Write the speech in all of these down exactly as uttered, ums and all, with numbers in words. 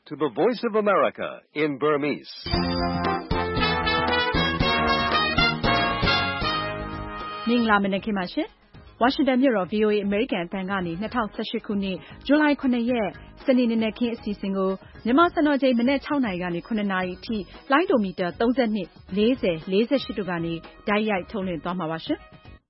to the Voice of America in Burmese. မင်္ဂလာမနက်ခင်းပါရှင်။ ဝါရှင်တန်မြို့တော် ဗွီအိုအေ အမေရိကန်အသံကနေ ၂၀၁၈ ခုနှစ် ဇူလိုင် ခုနစ် ရက် စနေနေ့နံနက်ခင်းအစီအစဉ်ကို မြန်မာစံတော်ချိန် မနက် ၆ နာရီကနေ ၇ နာရီအထိ လိုင်းဒိုမီတာ သုံး၂၊ လေး၀၊ လေး၈ တို့ကနေ တိုက်ရိုက်ထုတ်လွှင့်သွားမှာပါရှင်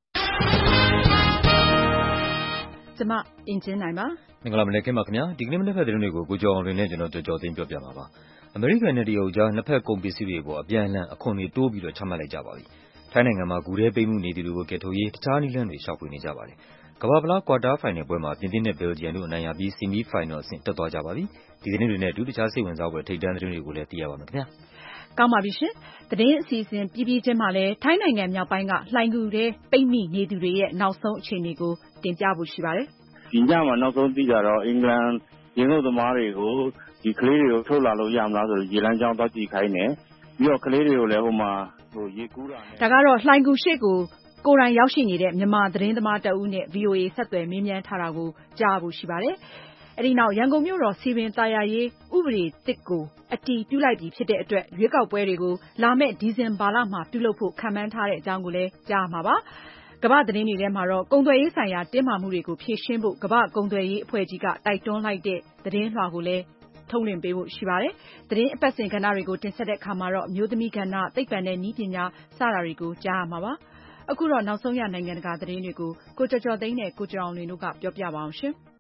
။ ကျမ အင်ကြင်းနိုင်ပါ။ မင်္ဂလာမနက်ခင်းပါခင်ဗျာ။ ဒီကနေ့မနက်ဖက်သတင်းတွေကို ကိုကျော်အောင်လွင်နဲ့ ကျနော်ကျော်ကျော်သိန်းပြောပြမှာပါ။ အမေရိကန်နဲ့တရုတ်ကြား နှစ်ဖက်ကုန်ပစ္စည်းတွေအပေါ် အပြန်အလှန် အခွန်တွေတိုးပြီးတော့ ချမှတ်လိုက်ကြပါပြီ။ ထိုင်းနိုင်ငံမှာ ဂူထဲပိတ်မိနေသူတွေကို ကယ်ထုတ်ရေး တခြားနည်းလမ်းတွေ ရှာဖွေနေကြပါတယ်။ ကမ္ဘာ့ဖလား ကွာတားဖိုင်နယ်ပွဲမှာ ပြင်သစ်နဲ့ ဘယ်လ်ဂျီယံတို့ အနိုင်ရပြီး ဆီမီးဖိုင်နယ်အဆင့် တက်သွားကြပါပြီ။ ဒီသတင်းတွေနဲ့အတူ တခြားစိတ်ဝင်စားဖွယ် ထိပ်တန်းသတင်းတွေကိုလည်း သိရပါမယ်ခင်ဗျာ။ ကောင်းပါပြီရှင်။ သတင်းအစီအစဉ်ပြီးပြီးချင်းမှာလည်း ထိုင်းနိုင်ငံမြောက်ပိုင်းက လှိုဏ်ဂူထဲပိတ်မိနေသူတွေရဲ့ နောက်ဆုံးအခြေအနေကို တင်ပြဖို့ရှိပါတယ်။ ဒီညမှာနောက်ဆုံးသိတာတော့ အင်္ဂလန်ရေငုပ်သမားတွေကို ဒီကလေးတွေကိုထုတ်လာလို့ရမလားဆိုပြီး ရေလမ်းကြောင်းသွားကြည့်ခိုင်းတယ်။ ပြီးတော့ကလေးတွေကိုလည်းဟိုမှာရေကူးတာနဲ့ဒါကတော့လှိုဏ်ဂူရှေ့ကိုကိုယ်တိုင်ရောက်ရှိနေတဲ့ မြန်မာသတင်းသမားတဦးနဲ့ ဗွီအိုအေဆက်သွယ်မေးမြန်းထားတာကို ကြားဖို့ရှိပါတယ်။ အဲဒီနောက် ရန်ကုန်မြို့တော်စည်ပင်သာယာရေးဥပဒေသစ်ကိုအတည်ပြုလိုက်ပြီဖြစ်တဲ့အတွက် ရွေးကောက်ပွဲတွေကိုလာမယ့်ဒီဇင်ဘာလမှာပြုလုပ်ဖို့ခန့်မှန်းထားတဲ့အကြောင်းကိုလည်းကြားမှာပါ။ ကမ္ဘာ့သတင်းတွေထဲမှာတော့ ကုန်သွယ်ရေးဆိုင်ရာတင်းမာမှုတွေကိုဖြေရှင်းဖို့ ကမ္ဘာ့ကုန်သွယ်ရေးအဖွဲ့ကြီးကတိုက်တွန်းလိုက်တဲ့သတင်းလွှာကိုလည်းထုတ်လွှင့်ပေးဖို့ရှိပါတယ်။ သတင်းအပတ်စဉ်ကဏ္ဍတွေကိုတင်ဆက်တဲ့အခါမှာတော့ အမျိုးသမီးကဏ္ဍ၊ သိပ္ပံနဲ့နည်းပညာစတာတွေကိုကြားရမှာပါ။ အခုတော့နောက်ဆုံးရနိုင်ငံတကာသတင်းတွေကို ကိုကျော်ကျော်သိန်းနဲ့ကိုကျော်အောင်လွင်တို့ကပြောပြပါအောင်ရှင်။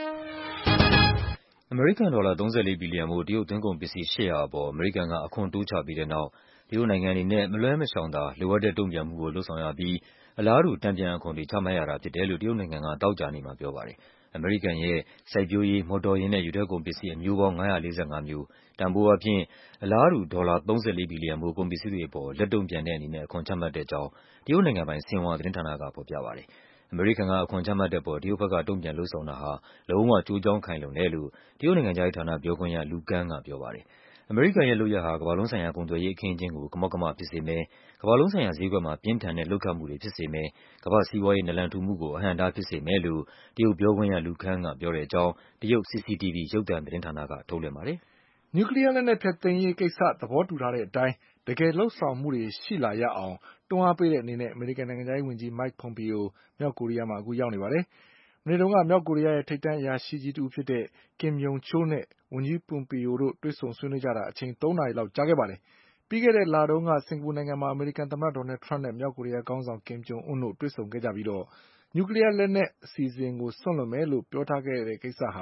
အမေရိကန်ဒေါ်လာ သုံး၄ ဘီလီယံဖိုး တရုတ်သွင်းကုန်ပစ္စည်း ၈၀၀ အပေါ် အမေရိကန်က အခွန်တိုးချပြီးတဲ့နောက် တရုတ်နိုင်ငံအနေနဲ့ မလွှဲမရှောင်သာ လိုအပ်တဲ့တုန့်ပြန်မှုကိုလုပ်ဆောင်ရပြီး အလားတူ တန်ပြန်အခွန်တွေ ချမှတ်ရတာဖြစ်တယ်လို့ တရုတ်နိုင်ငံက သောကြာနေ့မှာပြောပါတယ်။ အမေရိကန်ရဲ့ စိုက်ပျိုးရေး၊ မော်တော်ယာဉ်နဲ့ ရေထွက်ကုန်ပစ္စည်း အမျိုးပေါင်း ၅၄၅ မျိုး၊ တန်ဖိုးအားဖြင့် အလားတူ ဒေါ်လာ သုံး၄ ဘီလီယံဖိုး ကုန်ပစ္စည်းတွေအပေါ် လက်တုန့်ပြန်တဲ့အနေနဲ့ အခွန်ချမှတ်တဲ့အကြောင်း တရုတ်နိုင်ငံပိုင် ဆင်ဟွာသတင်းဌာနက ဖော်ပြပါတယ်။ အမေရိကန်က အခွန်ချမှတ်တဲ့အပေါ် တရုတ်ဘက်က တုန့်ပြန်လုပ်ဆောင်တာဟာ လုံးဝကျိုးကြောင်းခိုင်လုံတယ်လို့ တရုတ်နိုင်ငံခြားရေးဌာနပြောခွင့်ရ Lu Kang ကပြောပါတယ်။ အမေရိကန်ရဲ့လုပ်ရပ်ဟာ ကမ္ဘာလုံးဆိုင်ရာကုန်သွယ်ရေးအခင်းအကျင်းကို ကမောက်ကမဖြစ်စေမယ်၊ ကမ္ဘာလုံးဆိုင်ရာဈေးကွက်မှာ ပြင်းထန်တဲ့လှုပ်ခတ်မှုတွေဖြစ်စေမယ်၊ ကမ္ဘာ့စီးပွားရေး နာလန်ထူမှုကို အဟန့်အတားဖြစ်စေမယ်လို့ တရုတ်ပြောခွင့်ရ Lu Kang ကပြောတဲ့အကြောင်း တရုတ် စီ စီ တီ ဗီ ရုပ်သံသတင်းဌာနက ထုတ်လွှင့်ပါတယ်။ နျူကလီးယားလက်နက်ဖျက်သိမ်းရေးကိစ္စသဘောတူထားတဲ့အတိုင်း တကယ်လုပ်ဆောင်မှုတွေရှိလာရအောင် တွန်းအားပေးတဲ့အနေနဲ့ အမေရိကန်နိုင်ငံခြားရေးဝန်ကြီး Mike Pompeo မြောက်ကိုရီးယားမှာ အခုရောက်နေပါတယ်။ မနေ့တုန်းက မြောက်ကိုရီးယားရဲ့ထိပ်တန်းအရာရှိကြီးတဦးဖြစ်တဲ့ Kim Yong Chol နဲ့ ဝန်ကြီး Pompeo တို့တွေ့ဆုံဆွေးနွေးကြတာ အချိန်သုံးနာရီလောက်ကြာခဲ့ပါတယ်။ ပြီးခဲ့တဲ့လတုန်းက စင်္ကာပူနိုင်ငံမှာ အမေရိကန်သမ္မတ ဒေါ်နလ်ထရမ့်နဲ့ မြောက်ကိုရီးယားခေါင်းဆောင် Kim Jong Un တို့တွေ့ဆုံခဲ့ကြပြီး နျူကလီးယားလက်နက်အစီအစဉ်ကို စွန့်လွှတ်မယ်လို့ပြောထားခဲ့တဲ့ကိစ္စဟာ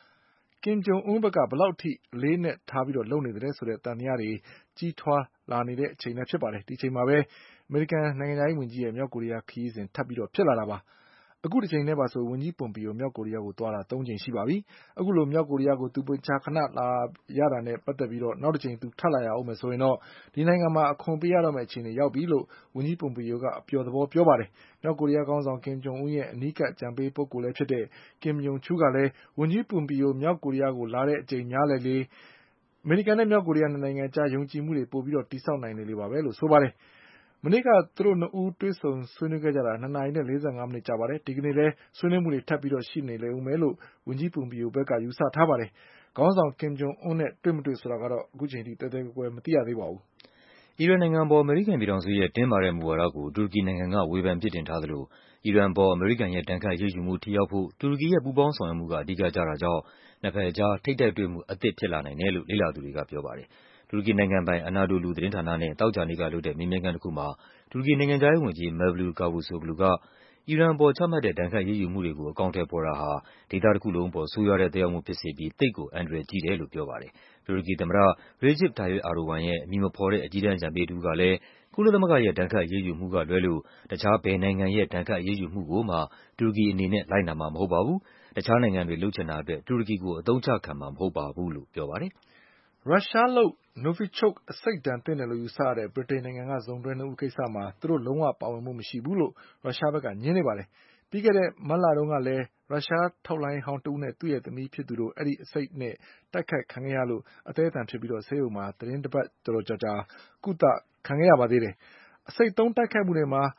Kim Jong Un ဘက်က ဘယ်လောက်အထိအလေးအနက်ထားလုပ်နေသလဲဆိုတဲ့သံသယတွေကြီးထွားလာနေတဲ့အချိန်လည်းဖြစ်ပါတယ်။ ဒီအချိန်မှာပဲ အမေရိကန်နိုင်ငံခြားရေးဝန်ကြီးရဲ့ မြောက်ကိုရီးယားခရီးစဉ်ထပ်ဖြစ်လာတာပါ။ အခုတကြိမ်နဲ့ပါဆို ဝန်ကြီး Pompeo မြောက်ကိုရီးယားကိုသွားတာ သုံးကြိမ်ရှိပါပြီ။ အခုလိုမြောက်ကိုရီးယားကို သူမကြာခဏလာရတာနဲ့ပတ်သက်ပြီး နောက်တကြိမ်သူထပ်လာရဦးမယ်ဆိုရင်တော့ ဒီနိုင်ငံမှာ အခွန်ပေးရတော့မယ့်အခြေအနေရောက်ပြီလို့ ဝန်ကြီး Pompeo ကအပျော်သဘောပြောပါတယ်။ မြောက်ကိုရီးယားခေါင်းဆောင် Kim Jong Un ရဲ့အနီးကပ်အကြံပေးပုဂ္ဂိုလ်လည်းဖြစ်တဲ့ Kim Yong Chol ကလည်း ဝန်ကြီး Pompeo မြောက်ကိုရီးယားကိုလာတဲ့အကြိမ်များလေလေ အမေရိကန်နဲ့မြောက်ကိုရီးယားနှစ်နိုင်ငံအကြား ယုံကြည်မှုတွေပိုပြီးတည်ဆောက်နိုင်လေလေပါပဲလို့ဆိုပါတယ်။ မနေ့ကသူတို့နှစ်ဦးတွေ့ဆုံဆွေးနွေးခဲ့ကြတာ နှစ်နာရီနဲ့လေးဆယ့်ငါးမိနစ်ကြာပါတယ်။ ဒီကနေ့လည်း ဆွေးနွေးမှုတွေထပ်ရှိနေဦးမယ်လို့ ဝန်ကြီး Pompeo ဘက်ကယူဆထားပါတယ်။ ခေါင်းဆောင် Kim Jong Un နဲ့တွေ့မတွေ့ဆိုတာကတော့ အခုချိန်ထိသဲသဲကွဲကွဲမသိရသေးပါဘူး။ အီရန်နိုင်ငံအပေါ် အမေရိကန်ပြည်ထောင်စုရဲ့တင်းမာတဲ့မူဝါဒကို တူရကီနိုင်ငံက ဝေဖန်ပြစ်တင်ထားသလို အီရန်အပေါ် အမေရိကန်ရဲ့ ဒဏ်ခတ်အရေးယူမှုထိရောက်ဖို့ တူရကီရဲ့ပူးပေါင်းဆောင်ရွက်မှုက အဓိကကျတာကြောင့် နှစ်ဖက်အကြား ထိပ်တိုက်တွေ့မှုအသစ်ဖြစ်လာနိုင်တယ်လို့ လေ့လာသူတွေကပြောပါတယ်။ တူရကီနိုင်ငံပိုင် Anadolu သတင်းဌာနနဲ့ သောကြာနေ့ကလုပ်တဲ့မေးမြန်းခန်းတခုမှာ တူရကီနိုင်ငံခြားရေးဝန်ကြီး Mevlut Cavusoglu က အီရန်အပေါ်ချမှတ်တဲ့ ဒဏ်ခတ်အရေးယူမှုတွေကို အကောင်အထည်ဖော်တာဟာ ဒေသတခုလုံးအပေါ် ဆိုးရွားတဲ့သက်ရောက်မှုဖြစ်စေပြီး သိပ်ကိုအန္တရာယ်ကြီးတယ်လို့ပြောပါတယ်။ တူရကီသမ္မတ Recep Tayyip Erdogan ရဲ့ အမည်မဖော်တဲ့ အကြီးတန်းအကြံပေးတဦးကလည်း ကုလသမဂ္ဂရဲ့ ဒဏ်ခတ်အရေးယူမှုကလွဲလို့ တခြားဘယ်နိုင်ငံရဲ့ ဒဏ်ခတ်အရေးယူမှုကိုမှ တူရကီအနေနဲ့ လိုက်နာမှာမဟုတ်ပါဘူး၊ တခြားနိုင်ငံတွေလုပ်ချင်တာအတွက် တူရကီကို အသုံးချခံမှာမဟုတ်ပါဘူးလို့ပြောပါတယ်။ရုရှားလုပ် Novichok အဆိပ်ဓါတ်သင့်တယ်လို့ယူဆရတဲ့ ဗြိတိန်နိုင်ငံက စုံတွဲနှစ်ဦးကိစ္စမှာ သူတို့လုံးဝပါဝင်မှုမရှိဘူးလို့ ရုရှားဘက်ကငြင်းနေပါတယ်။ ပြီးခဲ့တဲ့မတ်လတုန်းကလည်း ရုရှားထောက်လှမ်းရေးဟောင်းတဦးနဲ့ သူ့ရဲ့သမီးဖြစ်သူတို့ အဲဒီအဆိပ်နဲ့တိုက်ခိုက်ခံခဲ့ရလို့ အသည်းအသန်ဖြစ်ပြီး ဆေးရုံမှာ သီတင်းတပတ်ကျော်ကြာ ကုသခံခဲ့ရပါသေးတယ်။ အဆိပ်သုံးတိုက်ခိုက်မှုတွေမှာ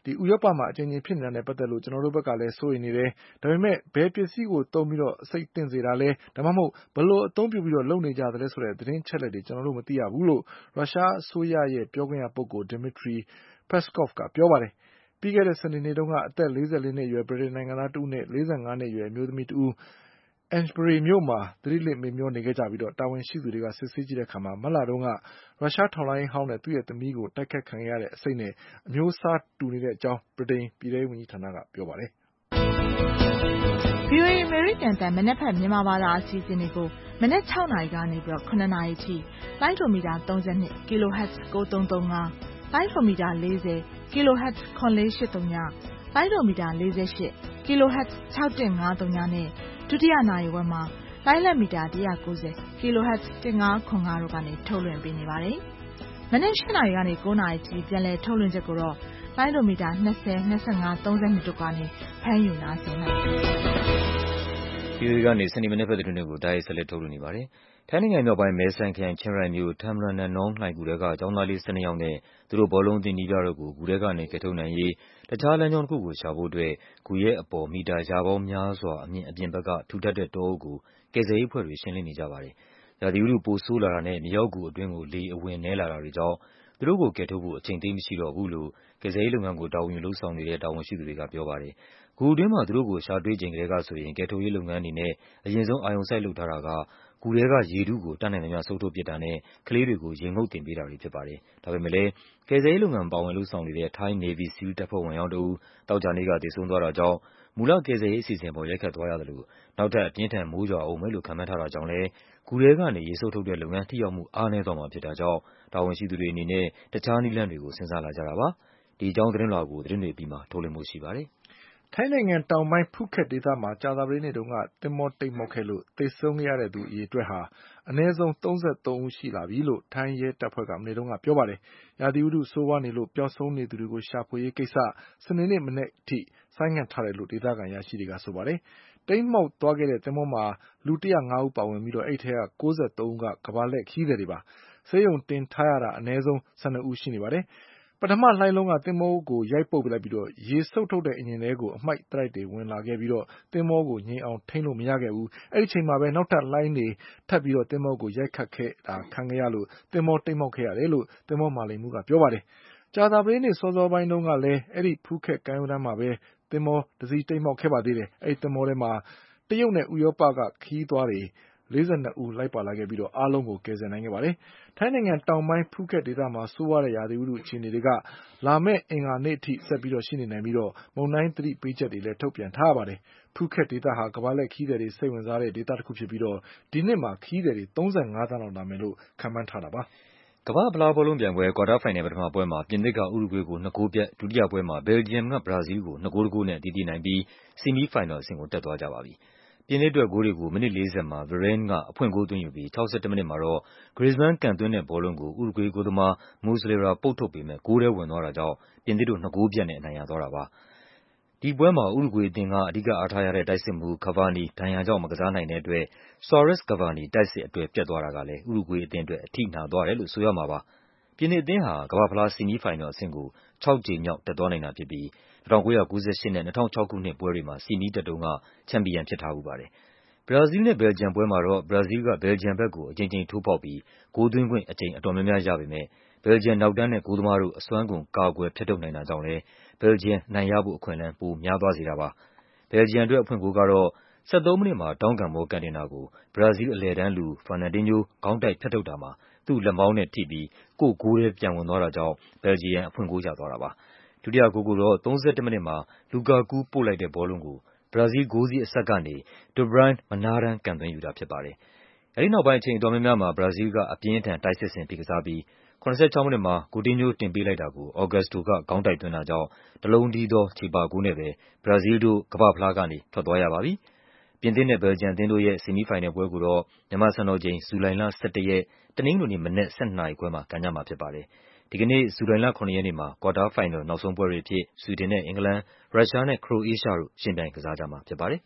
ဒီဥရောပမှာအကျဉ်းချင်းဖြစ်နေတာနဲ့ပတ်သက်လို့ကျွန်တော်တို့ဘက်ကလည်းစိုးရိမ်နေတယ်ဒါပေမဲ့ဘယ်ပစ္စည်းကိုသုံးပြီးတော့အစိတ်တင်စေတာလဲဒါမှမဟုတ်ဘယ်လိုအသုံးပြုပြီးတော့လုပ်နေကြသလဲဆိုတဲ့သတင်းချက်လက်တွေကျွန်တော်တို့မသိရဘူးလို့ရုရှားအစိုးရရဲ့ပြောခွင့်ရပုဂ္ဂိုလ် Dmitry Peskov ကပြောပါတယ်ပြီးခဲ့တဲ့စနေနေ့တုန်းကအသက်လေးဆယ်လေးနှစ်အရွယ်ဗြိတိန်နိုင်ငံသားတဦးနဲ့လေးဆယ်ငါးနှစ်အရွယ်အမျိုးသမီးတဦးAnsbury မြို့မှာသတိလစ်မေ့မျောနေခဲ့ကြပြီးတော့တာဝန်ရှိသူတွေကစစ်ဆေးကြည့်တဲ့အခါမှာမတ်လတုန်းကရုရှားထောက်လှမ်းရေးဟောင်းနဲ့သူ့ရဲ့သမီးကိုတိုက်ခတ်ခံရတဲ့အစိတ်နဲ့အမျိုးအစားတူနေတဲ့အကြောင်းဗြိတိန်ပြည်ထောင်ဝန်ကြီးဌာနကပြောပါတယ်။ ဗွီအိုအေ American တန်မနက်ဖြန်မြန်မာဘာသာအစီအစဉ်တွေကိုမနက်၆နာရီကနေပြီးတော့ခုနှစ်နာရီထိလိုင်းဒိုမီတာသုံး၂ kilohertz ကိုသုံးသုံးငါးလိုင်းဒိုမီတာ၄၀ kilohertz ခွန်လေးရှစ်သုံးညလိုင်းဒိုမီတာ၄၈ kilohertz ၆၁၅သုံးညနဲ့ဒုတိယနာရီဝက်မှာလိုင်းလက်မီတာ၁၉၀ kilohertz ၁၅ခွန်ငါတို့ကနေထုတ်လွှင့်ပေးနေပါတယ်။မနက်၈နာရီကနေ၉နာရီထိပြန်လည်ထုတ်လွှင့်ချက်ကိုတော့လိုင်းဒိုမီတာ၂၀ ၂၅ ၃၂တို့ကနေဖမ်းယူနားဆင်နိုင်ပါတယ်။ ဒီကနေစနေမနေ့ဖက်သတင်းတွေကိုတိုက်ရိုက်ဆက်လက်ထုတ်လွှင့်နေပါတယ်။ထိုင်းနိုင်ငံမြောက်ပိုင်းမဲဆိုင်ခရိုင်ချင်းရိုင်မြို့ Tamran Nong လှိုဏ်ဂူထဲကကျောင်းသားလေး၁၂ယောက်နဲ့သူတို့ဘောလုံးအသင်းနည်းပြတို့ကိုဂူထဲကနေကယ်ထုတ်နိုင်ရေးတခြားလမ်းကြောင်းတခုကိုရှာဖို့အတွက်ဂူရဲ့အပေါ်မီတာရာပေါင်းများစွာအမြင့်အပြင်ဘက်ကထူထပ်တဲ့တောအုပ်ကိုကယ်ဆယ်ရေးအဖွဲ့တွေရှင်းလင်းနေကြပါတယ်။ရာသီဥတုပိုဆိုးလာတာနဲ့မြေအောက်ဂူအတွင်းကိုလေအဝင်နည်းလာတာတွေကြောင့်သူတို့ကိုကယ်ထုတ်ဖို့အချိန်သိပ်မရှိတော့ဘူးလို့ကယ်ဆယ်ရေးလုပ်ငန်းကိုတာဝန်ယူလုပ်ဆောင်နေတဲ့တာဝန်ရှိသူတွေကပြောပါတယ်။ဂူအတွင်းမှာသူတို့ကိုရှာတွေ့ချိန်ကတည်းကဆိုရင်ကယ်ထုတ်ရေးလုပ်ငန်းအနေနဲ့အရင်ဆုံးအာရုံစိုက်လုပ်ထားတာကဂူထဲကရေထုကိုတတ်နိုင်သမျှဆုတ်ထုတ်ပစ်တာနဲ့ကလေးတွေကိုရေငုပ်တင်ပေးတာတွေဖြစ်ပါတယ်။ဒါပေမဲ့လည်းကယ်ဆယ်ရေးလုပ်ငန်းပါဝင်လုပ်ဆောင်နေတဲ့ Thai Navy SEAL တပ်ဖွဲ့ဝင်ဟောင်းတဦးသောကြာနေ့ကသေဆုံးသွားတာကြောင့်မူလကယ်ဆယ်ရေးအစီအစဉ်ပေါ်ရိုက်ခတ်သွားရသလိုနောက်ထပ်အပြင်းထန်မိုးရွာဦးမယ်လို့ခန့်မှန်းထားတာကြောင့်လည်းဂူထဲကနေရေစုပ်ထုတ်တဲ့လုပ်ငန်းထိရောက်မှုအားနည်းသွားမှာဖြစ်တာကြောင့်တာဝန်ရှိသူတွေအနေနဲ့တခြားနည်းလမ်းတွေကိုစဉ်းစားလာကြတာပါ။ဒီအကြောင်းသတင်းလွှာကိုသတင်းတွေပြီးမှထုတ်လွှင့်ဖို့ရှိပါတယ်။ထိုင်းနိုင်ငံတောင်ပိုင်းဖူးခက်ဒေသမှာကြာသပတေးနေ့တုန်းကသင်္ဘောတိတ်မောက်ခဲ့လို့သေဆုံးခဲ့ရတဲ့သူအရေအတွက်ဟာအနည်းဆုံးသုံးသုံးဦးရှိလာပြီလို့ထိုင်းရဲတပ်ဖွဲ့ကမနေ့တုန်းကပြောပါတယ်။ရာသီဥတုဆိုးဝါးနေလို့ပျောက်ဆုံးနေသူတွေကိုရှာဖွေရေးကိစ္စစနေနေ့မနက်အထိဆိုင်းငံ့ထားတယ်လို့ဒေသခံအရာရှိတွေကဆိုပါတယ်။တိမ်းမှောက်သွားခဲ့တဲ့သင်္ဘောမှာလူ၁၀၅ဦးပါဝင်ပြီးတော့အဲဒီထဲက၉၃ဦးကကမ္ဘာလှည့်ခရီးသည်တွေပါ။ဆေးရုံတင်ထားရတာအနည်းဆုံး၁၂ဦးရှိနေပါတယ်။ပထမလှိုင်းလုံးကသင်္ဘောကိုရိုက်ပုတ်လိုက်ပြီးတော့ရေစုပ်ထုတ်တဲ့အင်ဂျင်ထဲကိုအမှိုက်သရိုက်တွေဝင်လာခဲ့ပြီးတော့သင်္ဘောကိုငြိမ်အောင်ထိန်းလို့မရခဲ့ဘူး။အဲဒီချိန်မှာပဲနောက်ထပ်လှိုင်းတွေထပ်ပြီးတော့သင်္ဘောကိုရိုက်ခတ်ခဲ့တာခံခဲ့ရလို့သင်္ဘောတိတ်မောက်ခဲ့ရတယ်လို့သင်္ဘောမာလိမ်မှုကပြောပါတယ်။ကြာသပတေးနေ့စောစောပိုင်းတုန်းကလည်းအဲဒီဖူးခက်ကမ်းရိုးတန်းမှာပဲသင်္ဘောတစ်စီးတိတ်မောက်ခဲ့ပါသေးတယ်။အဲဒီသင်္ဘောထဲမှာတရုတ်နဲ့ဥရောပကခရီးသွားတွေလေးဆယ်နှစ်ဦးလိုက်ပါလာခဲ့ပြီးတော့အားလုံးကိုကယ်ဆယ်နိုင်ခဲ့ပါတယ်။ထိုင်းနိုင်ငံတောင်ပိုင်းဖူးခက်ဒေသမှာဆိုးဝါးတဲ့ရာသီဥတုအခြေအနေတွေကလာမယ့်အင်္ဂါနေ့အထိဆက်ပြီးတော့ရှိနေနိုင်ပြီးတော့မုန်တိုင်းသတိပေးချက်တွေလည်းထုတ်ပြန်ထားပါတယ်။ဖူးခက်ဒေသဟာကမ္ဘာလှည့်ခရီးသည်တွေစိတ်ဝင်စားတဲ့ဒေသတစ်ခုဖြစ်ပြီးတော့ဒီနှစ်မှာခရီးသည်တွေသုံးဆယ့်ငါးသန်းလောက်လာမယ်လို့ခန့်မှန်းထားတာပါ။ကမ္ဘာ့ဖလားဘောလုံးပြိုင်ပွဲကွာတားဖိုင်နယ်ပထမပွဲမှာပြင်သစ်ကဥရုဂွေးကိုနှစ်ဂိုးပြတ်ဒုတိယပွဲမှာဘယ်လ်ဂျီယမ်ကဘရာဇီးလ်ကိုနှစ်ဂိုးတစ်ဂိုးနဲ့အသီးသီးနိုင်ပြီးဆီမီးဖိုင်နယ်အဆင့်ကိုတက်သွားကြပါပြီ။ပြင်သစ်အတွက်ဂိုးတွေကိုမိနစ်လေးဆယ်မှာ Varane ကအဖွင့်ဂိုးသွင်းယူပြီး၆၁မိနစ်မှာတော့ Griezmann ကန်သွင်းတဲ့ဘောလုံးကိုဥရုဂွေးဂိုးသမား Muslera ပုတ်ထုတ်ပေမဲ့ဂိုးထဲဝင်သွားတာကြောင့်ပြင်သစ်တို့နှစ်ဂိုးပြတ်နဲ့အနိုင်ရသွားတာပါ။ဒီပွဲမှာဥရုဂွေးအသင်းကအဓိကအားထားရတဲ့တိုက်စစ်မှူး Cavani ဒဏ်ရာကြောင့်မကစားနိုင်တဲ့အတွက် Suarez-Cavani တိုက်စစ်အတွက်ပျက်သွားတာကလည်းဥရုဂွေးအသင်းအတွက်အထိနာသွားတယ်လို့ဆိုရမှာပါ။ပြင်သစ်အသင်းဟာကမ္ဘာ့ဖလားဆီမီးဖိုင်နယ်အဆင့်ကိုခြောက်ကြိမ်မြောက်တက်သွားနိုင်တာဖြစ်ပြီး၁၉၉၈နဲ့၂၀၀၆ခုနှစ်ပွဲတွေမှာဆီမီးတက်တုန်းကချန်ပီယံဖြစ်ထားဖူးပါတယ်။ဘရာဇီးလ်နဲ့ဘယ်လ်ဂျီယမ်ပွဲမှာတော့ဘရာဇီးလ်ကဘယ်လ်ဂျီယမ်ဘက်ကိုအကြိမ်ကြိမ်ထိုးဖောက်ပြီးဂိုးသွင်းခွင့်အကြိမ်အတော်များများရပေမဲ့ဘယ်လ်ဂျီယမ်နောက်တန်းနဲ့ဂိုးသမားတို့အစွမ်းကုန်ကာကွယ်ဖျက်ထုတ်နိုင်တာကြောင့်လည်းဘယ်လ်ဂျီယမ်အနိုင်ရဖို့အခွင့်အလမ်းပိုများသွားစေတာပါ။ဘယ်လ်ဂျီယမ်အတွက်အဖွင့်ဂိုးကတော့၁၃မိနစ်မှာတောင်းကန်ဘောကန်တင်တာကိုဘရာဇီးလ်အလယ်တန်းလူ Fernandinho ခေါင်းတိုက်ဖျက်ထုတ်တာမှာသူ့လက်မောင်းနဲ့ထိပြီးကိုယ့်ဂိုးထဲပြန်ဝင်သွားတာကြောင့်ဘယ်လ်ဂျီယမ်အဖွင့်ဂိုးရသွားတာပါ။ဒုတိယဂိုးကိုတော့၃၁မိနစ်မှာလူကာကူးပို့လိုက်တဲ့ဘောလုံးကိုဘရာဇီးလ်ဂိုးစည်းအစပ်ကနေ De Bruyne မနားတမ်းကန်သွင်းယူတာဖြစ်ပါတယ်။အဲဒီနောက်ပိုင်းအချိန်အတော်များများမှာဘရာဇီးလ်ကအပြင်းအထန်တိုက်စစ်ဆင်ဖိကစားပြီး၇၆မိနစ်မှာ Coutinho တင်ပေးလိုက်တာကို Augusto ကခေါင်းတိုက်သွင်းတာကြောင့်တလုံးတည်းသောချေပဂိုးနဲ့ပဲဘရာဇီးလ်တို့ကမ္ဘာ့ဖလားကနေထွက်သွားရပါပြီ။ပြင်သစ်နဲ့ဘယ်လ်ဂျီယမ်အသင်းတို့ရဲ့ဆီမီးဖိုင်နယ်ပွဲကိုတော့မြန်မာစံတော်ချိန်ဇူလိုင်လ၁၁ရက်တနင်္ဂနွေနေ့မနက်၁၂နာရီခွဲမှာကန်ကြမှာဖြစ်ပါတယ်။ဒီကနေ့ဇူလိုင်လ၇ရက်နေ့မှာကွာတားဖိုင်နယ်နောက်ဆုံးပွဲတွေအဖြစ်ဆွီဒင်နဲ့အင်္ဂလန်၊ရုရှားနဲ့ခရိုအေးရှားတို့ယှဉ်ပြိုင်ကစားကြမှာဖြစ်ပါတယ်။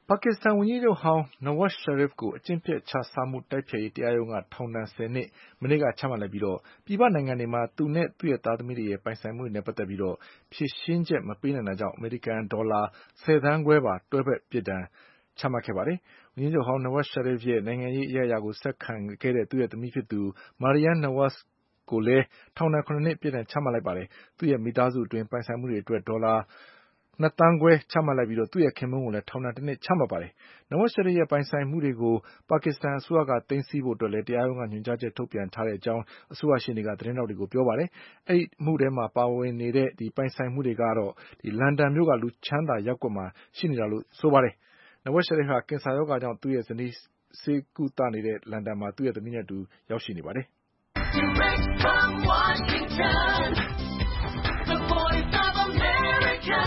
ပါကစ္စတန်ဝန်ကြီးချုပ်ဟောင်း Nawaz Sharif ကိုအကျင့်ပျက်ခြစားမှုတိုက်ဖျက်ရေးတရားရုံးကထောင်ဒဏ်ဆယ်နှစ်မနေ့ကချမှတ်လိုက်ပြီးပြည်ပနိုင်ငံတွေမှာသူနဲ့သူ့ရဲ့သားသမီးတွေရဲ့ပိုင်ဆိုင်မှုတွေနဲ့ပတ်သက်ပြီးဖြေရှင်းချက်မပေးနိုင်တာကြောင့်အမေရိကန်ဒေါ်လာဆယ်သန်းခွဲပါတွဲဘက်ပြစ်ဒဏ်ချမှတ်ခဲ့ပါတယ်။ဝန်ကြီးချုပ်ဟောင်း Nawaz Sharif ရဲ့နိုင်ငံရေးအရအရာကိုဆက်ခံခဲ့တဲ့သူ့ရဲ့သမီးဖြစ်သူ Maryam Nawaz ကိုလည်းထောင်ဒဏ်ခုနှစ်နှစ်ပြစ်ဒဏ်ချမှတ်လိုက်ပါတယ်။သူ့ရဲ့မိသားစုအတွင်းပိုင်ဆိုင်မှုတွေအတွက်ဒေါ်လာနှစ်သန်းခွဲချမှတ်လိုက်ပြီးသူ့ရဲ့ခင်ပွန်းကိုလည်းထောင်ဒဏ်တစ်နှစ်ချမှတ်ပါတယ်။ Nawaz Sharif ရဲ့ပိုင်ဆိုင်မှုတွေကိုပါကစ္စတန်အစိုးရကသိမ်းဆည်းဖို့အတွက်လည်းတရားရုံးကညွှန်ကြားချက်ထုတ်ပြန်ထားတဲ့အကြောင်းအစိုးရရှေ့နေကသတင်းထောက်တွေကိုပြောပါတယ်။အဲဒီအမှုထဲမှာပါဝင်နေတဲ့ပိုင်ဆိုင်မှုတွေကတော့လန်ဒန်မြို့ကလူချမ်းသာရပ်ကွက်မှာရှိနေတာလို့ဆိုပါတယ်။ Nawaz Sharif ဟာကင်ဆာရောဂါကြောင့်သူ့ရဲ့ဇနီးဆေးကုသနေတဲ့လန်ဒန်မှာသူ့ရဲ့သမီးနဲ့အတူရောက်ရှိနေပါတယ်။ Direct from Washington, the voice of America,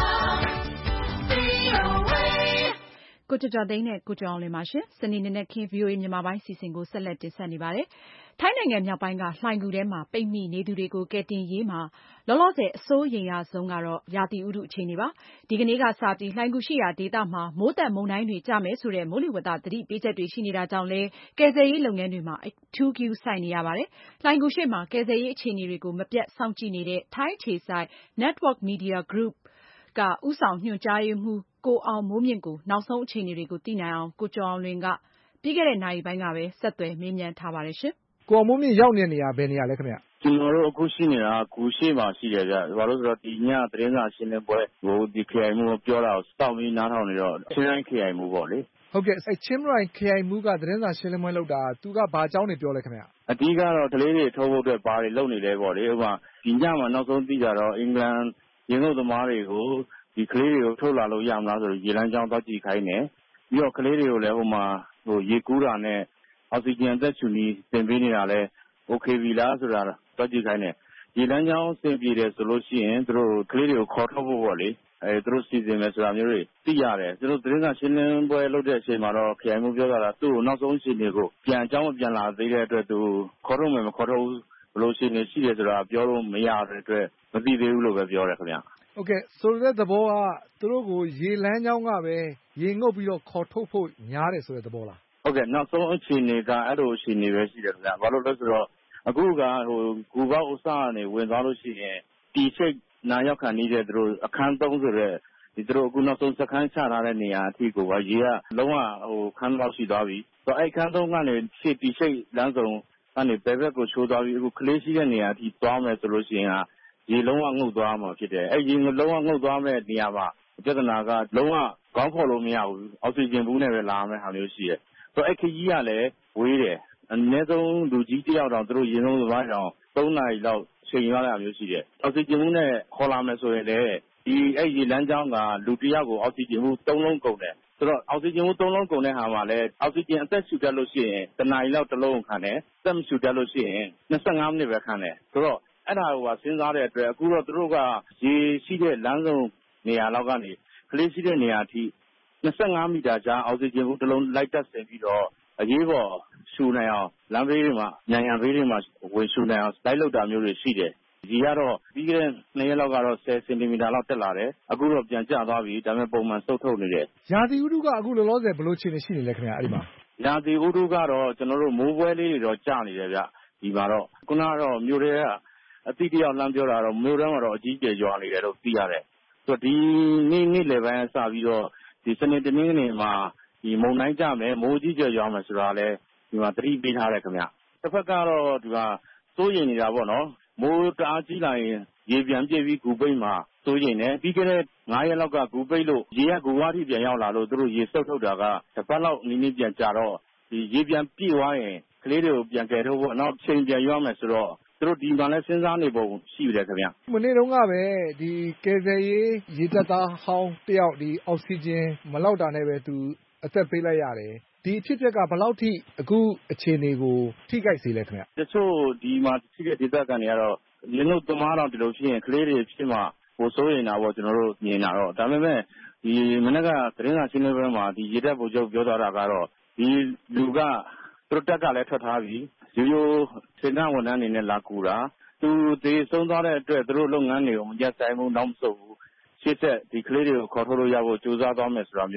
V O A ကိုကျော်ကျော်သိန်းနဲ့ကိုကျော်အောင်လွင်ပါရှင်စနေနေ့နဲ့ခင် ဗွီအိုအေမြန်မာပိုင်းစီစဉ်ကိုဆက်လက်တင်ဆက်နေပါတယ်။ထိုင်းနိုင်ငံမြောက်ပိုင်းကလှိုင်ဂူထဲမှာပိတ်မိနေသူတွေကိုကယ်တင်ရေးမှာလောလောဆယ်အစိုးရိမ်ရဆုံးကတော့ရာသီဥတုအခြေအနေပါ။ဒီကနေ့ကစပြီးလှိုင်ဂူရှိရာဒေသမှာမိုးသက်မုန်တိုင်းတွေကျမယ်ဆိုတဲ့မိုးလေဝသသတိပေးချက်တွေရှိနေတာကြောင့်လည်းကယ်ဆယ်ရေးလုပ်ငန်းတွေမှာအထူးဂရုစိုက်နေရပါတယ်။လှိုင်ဂူရှိမှာကယ်ဆယ်ရေးအခြေအနေတွေကိုမပြတ်စောင့်ကြည့်နေတဲ့ထိုင်းအခြေစိုက် Network Media Group ကဦးဆောင်ညွှန်ကြားရေးမှူးကိုအောင်မိုးမြင့်ကိုနောက်ဆုံးအခြေအနေတွေကိုသိနိုင်အောင်ကိုကျော်အောင်လွင်ကပြီးခဲ့တဲ့နာရီပိုင်းကပဲဆက်သွယ်မေးမြန်းထားပါတယ်ရှင်။ကိုအောင်မိုးမြင့်ရောက်နေတဲ့နေရာဘယ်နေရာလဲခင်ဗျ။ကျွန်တော်တို့အခုရှိနေတာဂူရှိမှာရှိတယ်ဗျ။ဘာလို့ဆိုတော့ဒီညသတင်းစာရှင်းလင်းပွဲကိုဒီခရိုင်မှုပြောတာကိုစောင့်ပြီးနားထောင်နေတော့ချင်းရိုင်းခရိုင်မှုပေါ့လေ။ဟုတ်ကဲ့အဲချင်းရိုင်းခရိုင်မှုကသတင်းစာရှင်းလင်းပွဲလုပ်တာသူကဘာအကြောင်းတွေပြောလဲခင်ဗျ။အဓိကတော့ကလေးတွေထုတ်ဖို့အတွက်ဘာတွေလုပ်နေလဲပေါ့လေ။ဥပမာဒီညမှာနောက်ဆုံးသိကြတော့အင်္ဂလန်ရင်းနှီးသမားတွေကိုဒီကလေးတွေကိုထုတ်လာလို့ရမလားဆိုတော့ရေလမ်းကြောင်းသွားကြည့်ခိုင်းတယ်။ပြီးတော့ကလေးတွေကိုလည်းဟိုမှာဟိုရေကူးတာနဲ့အောက်ဆီဂျင်အသက်ရှူနည်းသင်ပေးနေတာလည်းโอเคပြီလားဆိုတာသွားကြည့်ခိုင်းတယ်။ရေလမ်းကြောင်းဆင်ပြေတယ်ဆိုလို့ရှိရင်သူတို့ကလေးတွေကိုခေါ်ထုတ်ဖို့ပေါ့လေ။အဲသူတို့စီစဉ်မယ်ဆိုတာမျိုးတွေသိရတယ်။သူတို့သတင်းစာရှင်းလင်းပွဲလုပ်တဲ့အချိန်မှာတော့ခရိုင်မှုပြောတာသူ့ကိုနောက်ဆုံးအခြေအနေကိုပြန်အကြောင်းမပြန်လာသေးတဲ့အတွက်သူခေါ်ထုတ်မယ်မခေါ်ထုတ်ဘူးဘယ်လိုအခြေအနေရှိတယ်ဆိုတာပြောလို့မရတဲ့အတွက်မသိသေးဘူးလို့ပဲပြောတယ်ခင်ဗျ။ဟုတ်ကဲ့ဆိုတဲ့သဘောကသူတို့ကိုရေလမ်းကြောင်းကပဲရေငုပ်ပြီးတော့ခေါ်ထုတ်ဖို့ညားတယ်ဆိုတဲ့သဘောလားဟုတ်ကဲ့နောက်ဆုံးအခြေအနေကအဲ့လိုအခြေအနေပဲရှိတယ်ခင်ဗျဘာလို့လဲဆိုတော့အခုကဟိုဂူပေါက်အစကနေဝင်သွားလို့ရှိရင်တီချိတ်နာရောက်ခံနေတဲ့သူတို့အခန်းသုံးဆိုတဲ့ဒီသူတို့အခုနောက်ဆုံးစခန်းချထားတဲ့နေရာအထိကိုကရေကလုံးဝဟိုခန်းလောက်ရှိသွားပြီဆိုတော့အဲ့ခန်းသုံးကနေရှေ့တီချိတ်လမ်းဆောင်ကနေဘယ်ဘက်ကိုချိုးသွားပြီးအခုကလေးရှိတဲ့နေရာအထိသွားမယ်ဆိုလို့ရှိရင်ဟာရေလုံးဝငုတ်သွားမှာဖြစ်တယ်အဲ့ရေလုံးဝငုတ်သွားမဲ့နေရာမှာပြဿနာကလုံးဝခေါင်းခေါ်လို့မရဘူးအောက်ဆီဂျင်ဘူးနဲ့ပဲလာမယ်ဟာမျိုးရှိတယ်ဆိုတော့အဲ့ခကြီးကလည်းဝေးတယ်အနည်းဆုံးလူကြီးတယောက်တောင်သူတို့ရေလုံးသမားတောင်သုံးနာရီလောက်ချိန်ရတာမျိုးရှိတယ်အောက်ဆီဂျင်ဘူးနဲ့ခေါ်လာမယ်ဆိုရင်လည်းဒီအဲ့ရေလမ်းကြောင်းကလူတယောက်ကိုအောက်ဆီဂျင်ဘူးသုံးလုံးကုန်တယ်ဆိုတော့အောက်ဆီဂျင်ဘူးသုံးလုံးကုန်တဲ့ဟာမှာလည်းအောက်ဆီဂျင်အသက်ရှူတတ်လို့ရှိရင်တစ်နာရီလောက်တစ်လုံးခံတယ်အသက်မရှူတတ်လို့ရှိရင်နှစ်ဆယ့်ငါးမိနစ်ပဲခံတယ်ဆိုတော့အဲ့ဒါကိုစဉ်းစားတဲ့အတွက်အခုတော့သူတို့ကရေရှိတဲ့လမ်းဆုံးနေရာလောက်ကနေကလေးရှိတဲ့နေရာအထိနှစ်ဆယ့်ငါးမီတာကြာအောက်ဆီဂျင်ဘူးတစ်လုံးလိုက်တက်ဆင်ပြီးတော့အရေးပေါ်ရှူနိုင်အောင်လမ်းဘေးတွေမှာညံရံဘေးတွေမှာဝင်ရှူနိုင်အောင်လိုက်လုပ်တာမျိုးတွေရှိတယ်ဒီကတော့ပြီးခဲ့တဲ့နှစ်ရက်လောက်ကတော့ဆယ်စင်တီမီတာလောက်တက်လာတယ်အခုတော့ပြန်ကျသွားပြီဒါပေမဲ့ပုံမှန်စုပ်ထုတ်နေတယ်ရာသီဥတုကအခုလောလောဆယ်ဘယ်လိုအခြေအနေရှိနေလဲခင်ဗျအဲ့ဒီမှာရာသီဥတုကတော့ကျွန်တော်တို့မိုးပွဲလေးတွေတော့ကျနေတယ်ဗျဒီမှာတော့ခုနကတော့မြို့ထဲကအတိတယောက်လှမ်းပြောတာတော့မြို့ထဲမှာတော့အကြီးကျယ်ရွာနေတယ်လို့သိရတယ်ဆိုတော့ဒီနေ့နေ့လယ်ပိုင်းစပြီးတော့ဒီစနေတနင်္ဂနွေမှာဒီမုန်တိုင်းကြမယ်မိုးကြီးကျယ်ရွာမယ်ဆိုတာလဲဒီမှာသတိပေးထားတယ်ခင်ဗျတစ်ဖက်ကတော့ဒီမှာစိုးရိမ်နေတာပေါ့နော်မိုးတအားကြီးလာရင်ရေပြန်ပြည့်ပြီးဂူပိတ်မှာစိုးရိမ်တယ်ပြီးခဲ့တဲ့ငါးရက်လောက်ကဂူပိတ်လို့ရေကဂူဝါးထိပြန်ရောက်လာလို့သူတို့ရေစုပ်ထုတ်တာကတစ်ပတ်လောက်နည်းနည်းပြန်ကြာတော့ဒီရေပြန်ပြည့်သွားရင်ကလေးတွေကိုပြန်ကယ်ထုတ်ဖို့နောက်ချိန်ပြန်ရွာမယ်ဆိုတော့သူတို့ဒီမှာလဲစဉ်းစားနေပုံရှိတယ်ခင်ဗျမနေ့တုန်းကပဲဒီကယ်ဆယ်ရေးရေတပ်သားဟောင်းတယောက်ဒီအောက်ဆီဂျင်မလောက်တာနဲ့ပဲသူအသက်ပေးလိုက်ရတယ်ဒီအဖြစ်အပျက်ကဘယ်လောက်ထိအခုအခြေအနေကိုထိခိုက်စေလဲခင်ဗျတချို့ဒီမှာရှိတဲ့ဒေသခံတွေကတော့လင်းလို့သမားတော့ဒီလိုဖြစ်ရင်ကလေးတွေဖြစ်မှဟိုစိုးရင်တာပေါ့ကျွန်တော်တို့မြင်တာတော့ဒါပေမဲ့ဒီမနေ့ကသတင်းစာရှင်းလင်းပွဲမှာဒီရေတပ်ဗိုလ်ချုပ်ပြောသွားတာကတော့ဒီလူကသူတို့တက်ကလည်းထွက်ထားပြီရိုးရိုးစင်တဝန်ထမ်းအနေနဲ့လာကူတာသူသေဆုံးသွားတဲ့အတွက်သူတို့လုပ်ငန်းတွေကိုမကြက်ဆိုင်ဘူးနောက်မဆုတ်ဘူးရှေ့ဆက်ဒီကလေးတွေကိုခေါ်ထုတ်လို့ရဖို့ကြိုးစားသွားမယ်ဆိုတာမျိုးတော့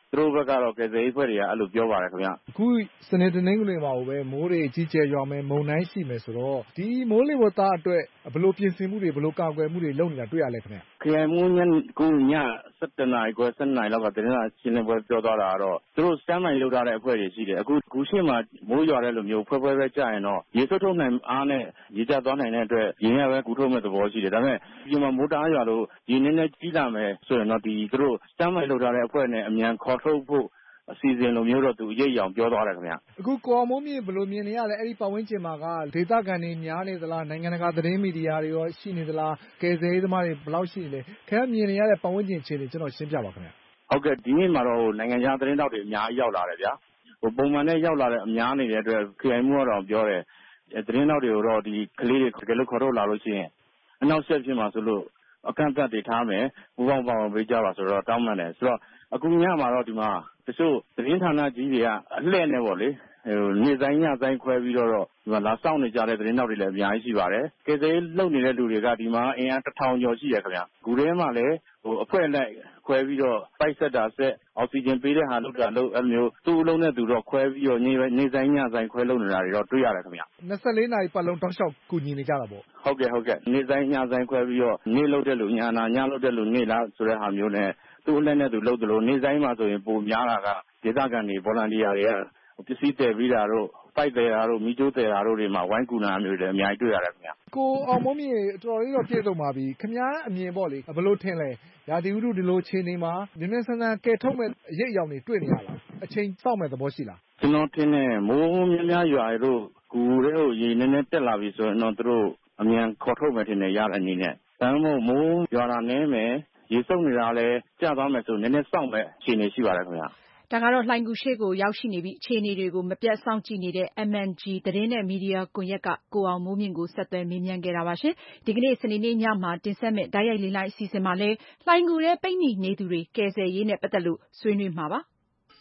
သူတို့ဘက်ကတော့ကယ်ဆယ်ရေးအဖွဲ့တွေကအဲ့လိုပြောပါတယ်ခင်ဗျအခုစနေတနင်္ဂနွေမှာပဲမိုးတွေအကြီးကျယ်ရွာမယ်မုန်တိုင်းရှိမယ်ဆိုတော့ဒီမိုးလေဝသအတွက်ဘယ်လိုပြင်ဆင်မှုတွေဘယ်လိုကာကွယ်မှုတွေလုပ်နေတာတွေ့ရလဲခင်ဗျခရိုင်မိုးညကူညဆယ်တနာရီခွဲဆယ်နာရီလောက်ကတရင်ကရှင်းလင်းပွဲပြောသွားတာကတော့သူတို့စတမ်းမိုင်လုပ်ထားတဲ့အဖွဲ့တွေရှိတယ်အခုဂူရှိမှာမိုးရွာတဲ့လိုမျိုးဖွဲဖွဲပဲကြာရင်တော့ရေထုတ်ထုတ်နိုင်အားနဲ့ရေကျသွားနိုင်တဲ့အတွက်ရင်းရပဲဂူထုတ်မဲ့သဘောရှိတယ်ဒါပေမဲ့ဒီမှာမိုးတားရွာလို့ရေနည်းနည်းကြီးလာမယ်ဆိုရင်တော့ဒီသူတို့စတမ်းမိုင်လုပ်ထားတဲ့အဖွဲ့နဲ့အမြန်ခေါ်ထုတ်ဖို့အစီအစဉ်လိုမျိုးတော့သူရိပ်အောင်ပြောသွားတယ်ခင်ဗျအခုကိုအောင်မိုးမြင့်ဘယ်လိုမြင်နေရလဲအဲ့ဒီပတ်ဝန်းကျင်မှာကဒေသခံတွေများနေသလားနိုင်ငံတကာသတင်းမီဒီယာတွေရောရှိနေသလားကယ်ဆယ်ရေးသမားတွေဘယ်လောက်ရှိနေလဲခင်ဗျမြင်နေရတဲ့ပတ်ဝန်းကျင်အခြေအနေကျွန်တော်ရှင်းပြပါခင်ဗျဟုတ်ကဲ့ဒီနေ့မှာတော့နိုင်ငံခြားသတင်းတောက်တွေအများကြီးရောက်လာတယ်ဗျာဟိုပုံမှန်နဲ့ရောက်လာတဲ့အများနေတဲ့အတွက်ခရိုင်မှုကတော့ပြောတယ်သတင်းတောက်တွေကိုတော့ဒီကလေးတွေတကယ်လို့ခေါ်ထုတ်လာလို့ရှိရင်အနောက်ဆက်ဖြစ်မှာဆိုလို့အကန့်အသတ်တွေထားမယ်ပူပေါင်းပေါင်းပေးကြပါဆိုတော့တောင်းပန်တယ်ဆိုတော့အခုညမှာတော့ဒီမှာတချို့သတင်းဌာနကြီးတွေကအလှည့်နဲ့ပေါ့လေဟိုနေ့တိုင်းညတိုင်းခွဲပြီးတော့ဒီမှာလာစောင့်နေကြတဲ့သတင်းတောက်တွေလည်းအများကြီးရှိပါတယ်ကယ်ဆယ်ရေးလုပ်နေတဲ့လူတွေကဒီမှာအင်အားတစ်ထောင်ကျော်ရှိတယ်ခင်ဗျဂူထဲမှာလည်းဟိုအဖွဲ့လိုက်ခွဲပြီးတော့ပိုက်ဆက်တာဆက်အောက်ဆီဂျင်ပေးတဲ့ဟာလုပ်တာလုပ်အဲ့လိုမျိုးသူ့အလုံးနဲ့သူတော့ခွဲပြီးတော့နေ့နေ့တိုင်းညတိုင်းခွဲလုပ်နေတာတွေတော့တွေ့ရတယ်ခင်ဗျနှစ်ဆယ့်လေးနာရီပတ်လုံးတောက်လျှောက်ကူညီနေကြတာပေါ့ဟုတ်ကဲ့ဟုတ်ကဲ့နေ့တိုင်းညတိုင်းခွဲပြီးတော့နေ့လုပ်တဲ့လူညနာညလုပ်တဲ့လူနေ့လားဆိုတဲ့ဟာမျိုးနဲ့သူ့အလက်နဲ့သူလုပ်တယ်လို့နေ့တိုင်းမှာဆိုရင်ပုံများတာကဒေသခံတွေဗော်လန်တီယာတွေကပစ္စည်းတည်ပြီးတာတို့ပိုက်တယ်တာတို့မီးကျိုးတယ်တာတို့တွေမှာဝိုင်းကူနာမျိုးတွေအများကြီးတွေ့ရတယ်ခင်ဗျကိုအောင်မိုးမြင့်တော်တော်လေးတော့ပြည့်စုံပါပြီခင်ဗျားအမြင်ပေါ့လေဘယ်လိုထင်လဲရာသီဥတုဒီလိုချိန်နေမှာနည်းနည်းဆန်းဆန်းကဲထုတ်မဲ့အရေးအယောင်တွေတွေ့နေရလားအချိန်စောင့်မဲ့သဘောရှိလားကျွန်တော်ထင်တယ်မိုးများများရွာရတို့ဂူတွေကိုရေနည်းနည်းတက်လာပြီဆိုရင်တော့သူတို့အမြန်ခေါ်ထုတ်မယ်ထင်တယ်ရတဲ့အနေနဲ့ဒါမှမဟုတ်မိုးရွာတာနည်းမယ်ရေစုပ်နေတာလည်းကျသွားမယ်ဆိုနည်းနည်းစောင့်မဲ့အခြေအနေရှိပါတယ်ခင်ဗျာဒါကတော့လှိုင်ဂူရှိကိုရောက်ရှိနေပြီးအခြေအနေတွေကိုမပြတ်စောင့်ကြည့်နေတဲ့ M N G သတင်းနဲ့မီဒီယာကွန်ရက်ကကိုအောင်မိုးမြင့်ကိုဆက်သွယ်မေးမြန်းခဲ့တာပါရှင်ဒီကနေ့စနေနေ့ညမှာတင်ဆက်မယ့်တိုက်ရိုက်လေလိုက်အစီအစဉ်မှာလည်းလှိုင်ဂူထဲပိတ်မိနေသူတွေကယ်ဆယ်ရေးနဲ့ပတ်သက်လို့ဆွေးနွေးမှာပါ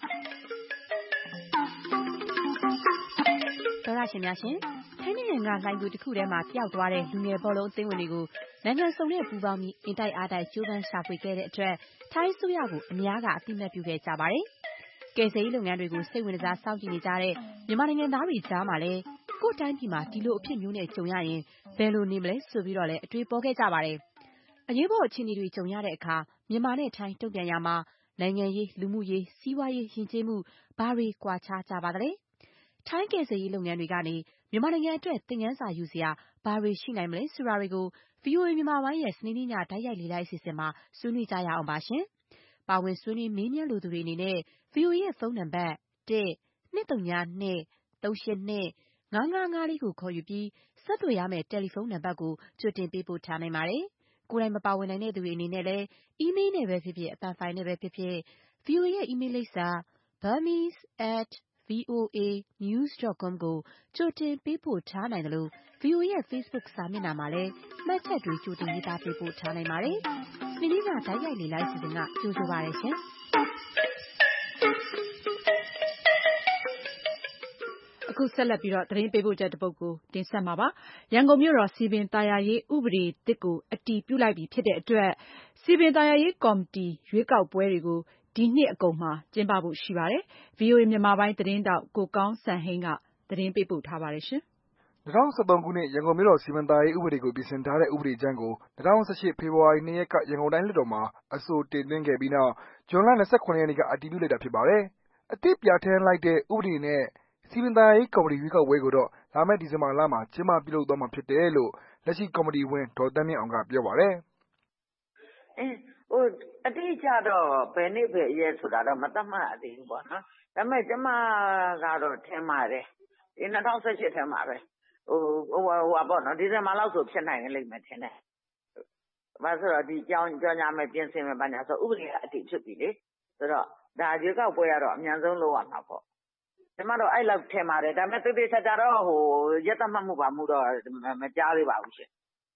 ဒေါရရှင်များရှင်ထိုင်းနိုင်ငံကလှိုင်ဂူတစ်ခုထဲမှာပျောက်သွားတဲ့လူငယ်ဘောလုံးအသင်းဝင်တွေကိုနိုင်ငံစုံနဲ့ပူးပေါင်းပြီးအင်တိုက်အားတိုက်ကြိုးပမ်းရှာဖွေခဲ့တဲ့အတွက်ထိုင်းအစိုးရကိုအများကအသိအမှတ်ပြုခဲ့ကြပါတယ်။ကယ်ဆယ်ရေးလုပ်ငန်းတွေကိုစိတ်ဝင်စားစောင့်ကြည့်နေကြတဲ့မြန်မာနိုင်ငံသားတွေကြားမှာလည်းကိုယ့်တိုင်းပြည်မှာဒီလိုအဖြစ်မျိုးနဲ့ကြုံရရင်ဘယ်လိုနေမလဲဆိုပြီးတော့လည်းအတွေးပေါ်ခဲ့ကြပါတယ်။အရေးပေါ်အခြေအနေတွေကြုံရတဲ့အခါမြန်မာနဲ့ထိုင်းတုံ့ပြန်ရမှာနိုင်ငံရေးလူမှုရေးစီးပွားရေးယဉ်ကျေးမှုဘာတွေကွာခြားကြပါသလဲ။ထိုင်းကယ်ဆယ်ရေးလုပ်ငန်းတွေကနေမြန်မာနိုင်ငံအတွက်သင်ခန်းစာယူစရာဘာတွေရှိနိုင်မလဲဆိုတာတွေကို ဗွီအိုအေ မြန်မာပိုင်းရဲ့စနေနေ့ညတိုက်ရိုက်လေ့လာအစီအစဉ်မှာဆွေးနွေးကြရအောင်ပါရှင်။ပါဝင်ဆွေးနွေးမေးမြန်းလိုသူတွေအနေနဲ့ ဗွီအိုအေရဲ့ဖုန်းနံပါတ် တစ် နှစ် သုံး နှစ် သုံး ရှစ် နှစ် ငါး ငါး ငါး လေးကိုခေါ်ယူပြီးဆက်သွယ်ရမယ့်တယ်လီဖုန်းနံပါတ်ကိုကြိုတင်ပေးပို့ထားနိုင်ပါတယ်။ကိုယ်တိုင်မပါဝင်နိုင်တဲ့သူတွေအနေနဲ့လည်းအီးမေးလ်နဲ့ပဲဖြစ်ဖြစ်အသံဖိုင်နဲ့ပဲဖြစ်ဖြစ် ဗွီအိုအေရဲ့အီးမေးလ်လိပ်စာ burmese at voa news dot com ကိုကြိုတင်ပေးပို့ထားနိုင်တယ်လို့ ဗွီအိုအေရဲ့ Facebook စာမျက်နှာမှာလည်းမှတ်ချက်တွေကြိုတင်ရေးသားပေးပို့ထားနိုင်ပါတယ်။စနေနေ့ကတိုက်ရိုက်လေ့လာအစီအစဉ်ကကြိုဆိုပါရရှင်။အခုဆက်လက်ပြီးတော့သတင်းပေးပို့ချက်တစ်ပုဒ်ကိုတင်ဆက်မှာပါ။ရန်ကုန်မြို့တော်စည်ပင်သာယာရေးဥပဒေသစ်ကိုအတည်ပြုလိုက်ပြီဖြစ်တဲ့အတွက်စည်ပင်သာယာရေးကော်မတီရွေးကောက်ပွဲတွေကိုဒီနှစ်အကုန်မှာကျင်းပဖို့ရှိပါတယ်။ ဗွီအိုအေမြန်မာပိုင်းသတင်းတောက်ကိုကောင်းစံဟိန်းကသတင်းပေးပို့ထားပါတယ်ရှင်။၂၀၁၃ခုနှစ်ရန်ကုန်မြို့တော်စည်ပင်သာယာရေးဥပဒေကိုပြင်ဆင်ထားတဲ့ဥပဒေကြမ်းကို၂၀၁၈ဖေဖော်ဝါရီလ ၂ ရက်ကရန်ကုန်တိုင်းလွှတ်တော်မှာအဆိုတင်သွင်းခဲ့ပြီးနောက်ဇွန်လ ၂၇ ရက်နေ့ကအတည်ပြုလိုက်တာဖြစ်ပါတယ်။အသစ်ပြဌာန်းလိုက်တဲ့ဥပဒေနဲ့စည်ပင်သာယာရေးကော်မတီရွေးကောက်ပွဲကိုတော့လာမယ့်ဒီဇင်ဘာလမှာကျင်းပပြုလုပ်သွားမှာဖြစ်တယ်လို့လက်ရှိကော်မတီဝင်ဒေါ်သန်းမြင့်အောင်ကပြောပါတယ်။အင်းဟိုအတိအကျတော့ဘယ်နေ့ပဲရဲဆိုတာတော့မသတ်မှတ်အသေးဘူးပေါ့နော်။ဒါပေမဲ့ကျမကတော့ထင်ပါတယ်။ဒီ၂၀၁၈ထဲမှာပဲဟိုဟိုဟိုပေါ့နော်ဒီဇင်ဘာလောက်ဆိုဖြစ်နိုင်လိမ့်မယ်ထင်တယ်။ဘာဆိုတော့ဒီကြောင်ကြောင်ညာမယ်ပြင်ဆင်မယ်ဘာညာဆိုဥပဒေကအတည်ဖြစ်ပြီလေ။ဆိုတော့ဒါရွေးကောက်ပွဲကတော့အများဆုံးလုပ်ရမှာပေါ့။ကျမတို့အဲ့လောက်ထင်ပါတယ်ဒါပေမဲ့သေသေးချာချာတော့ဟိုရက်သတ်မှတ်မှုပါမှုတော့မကြားသေးပါဘူးရှင်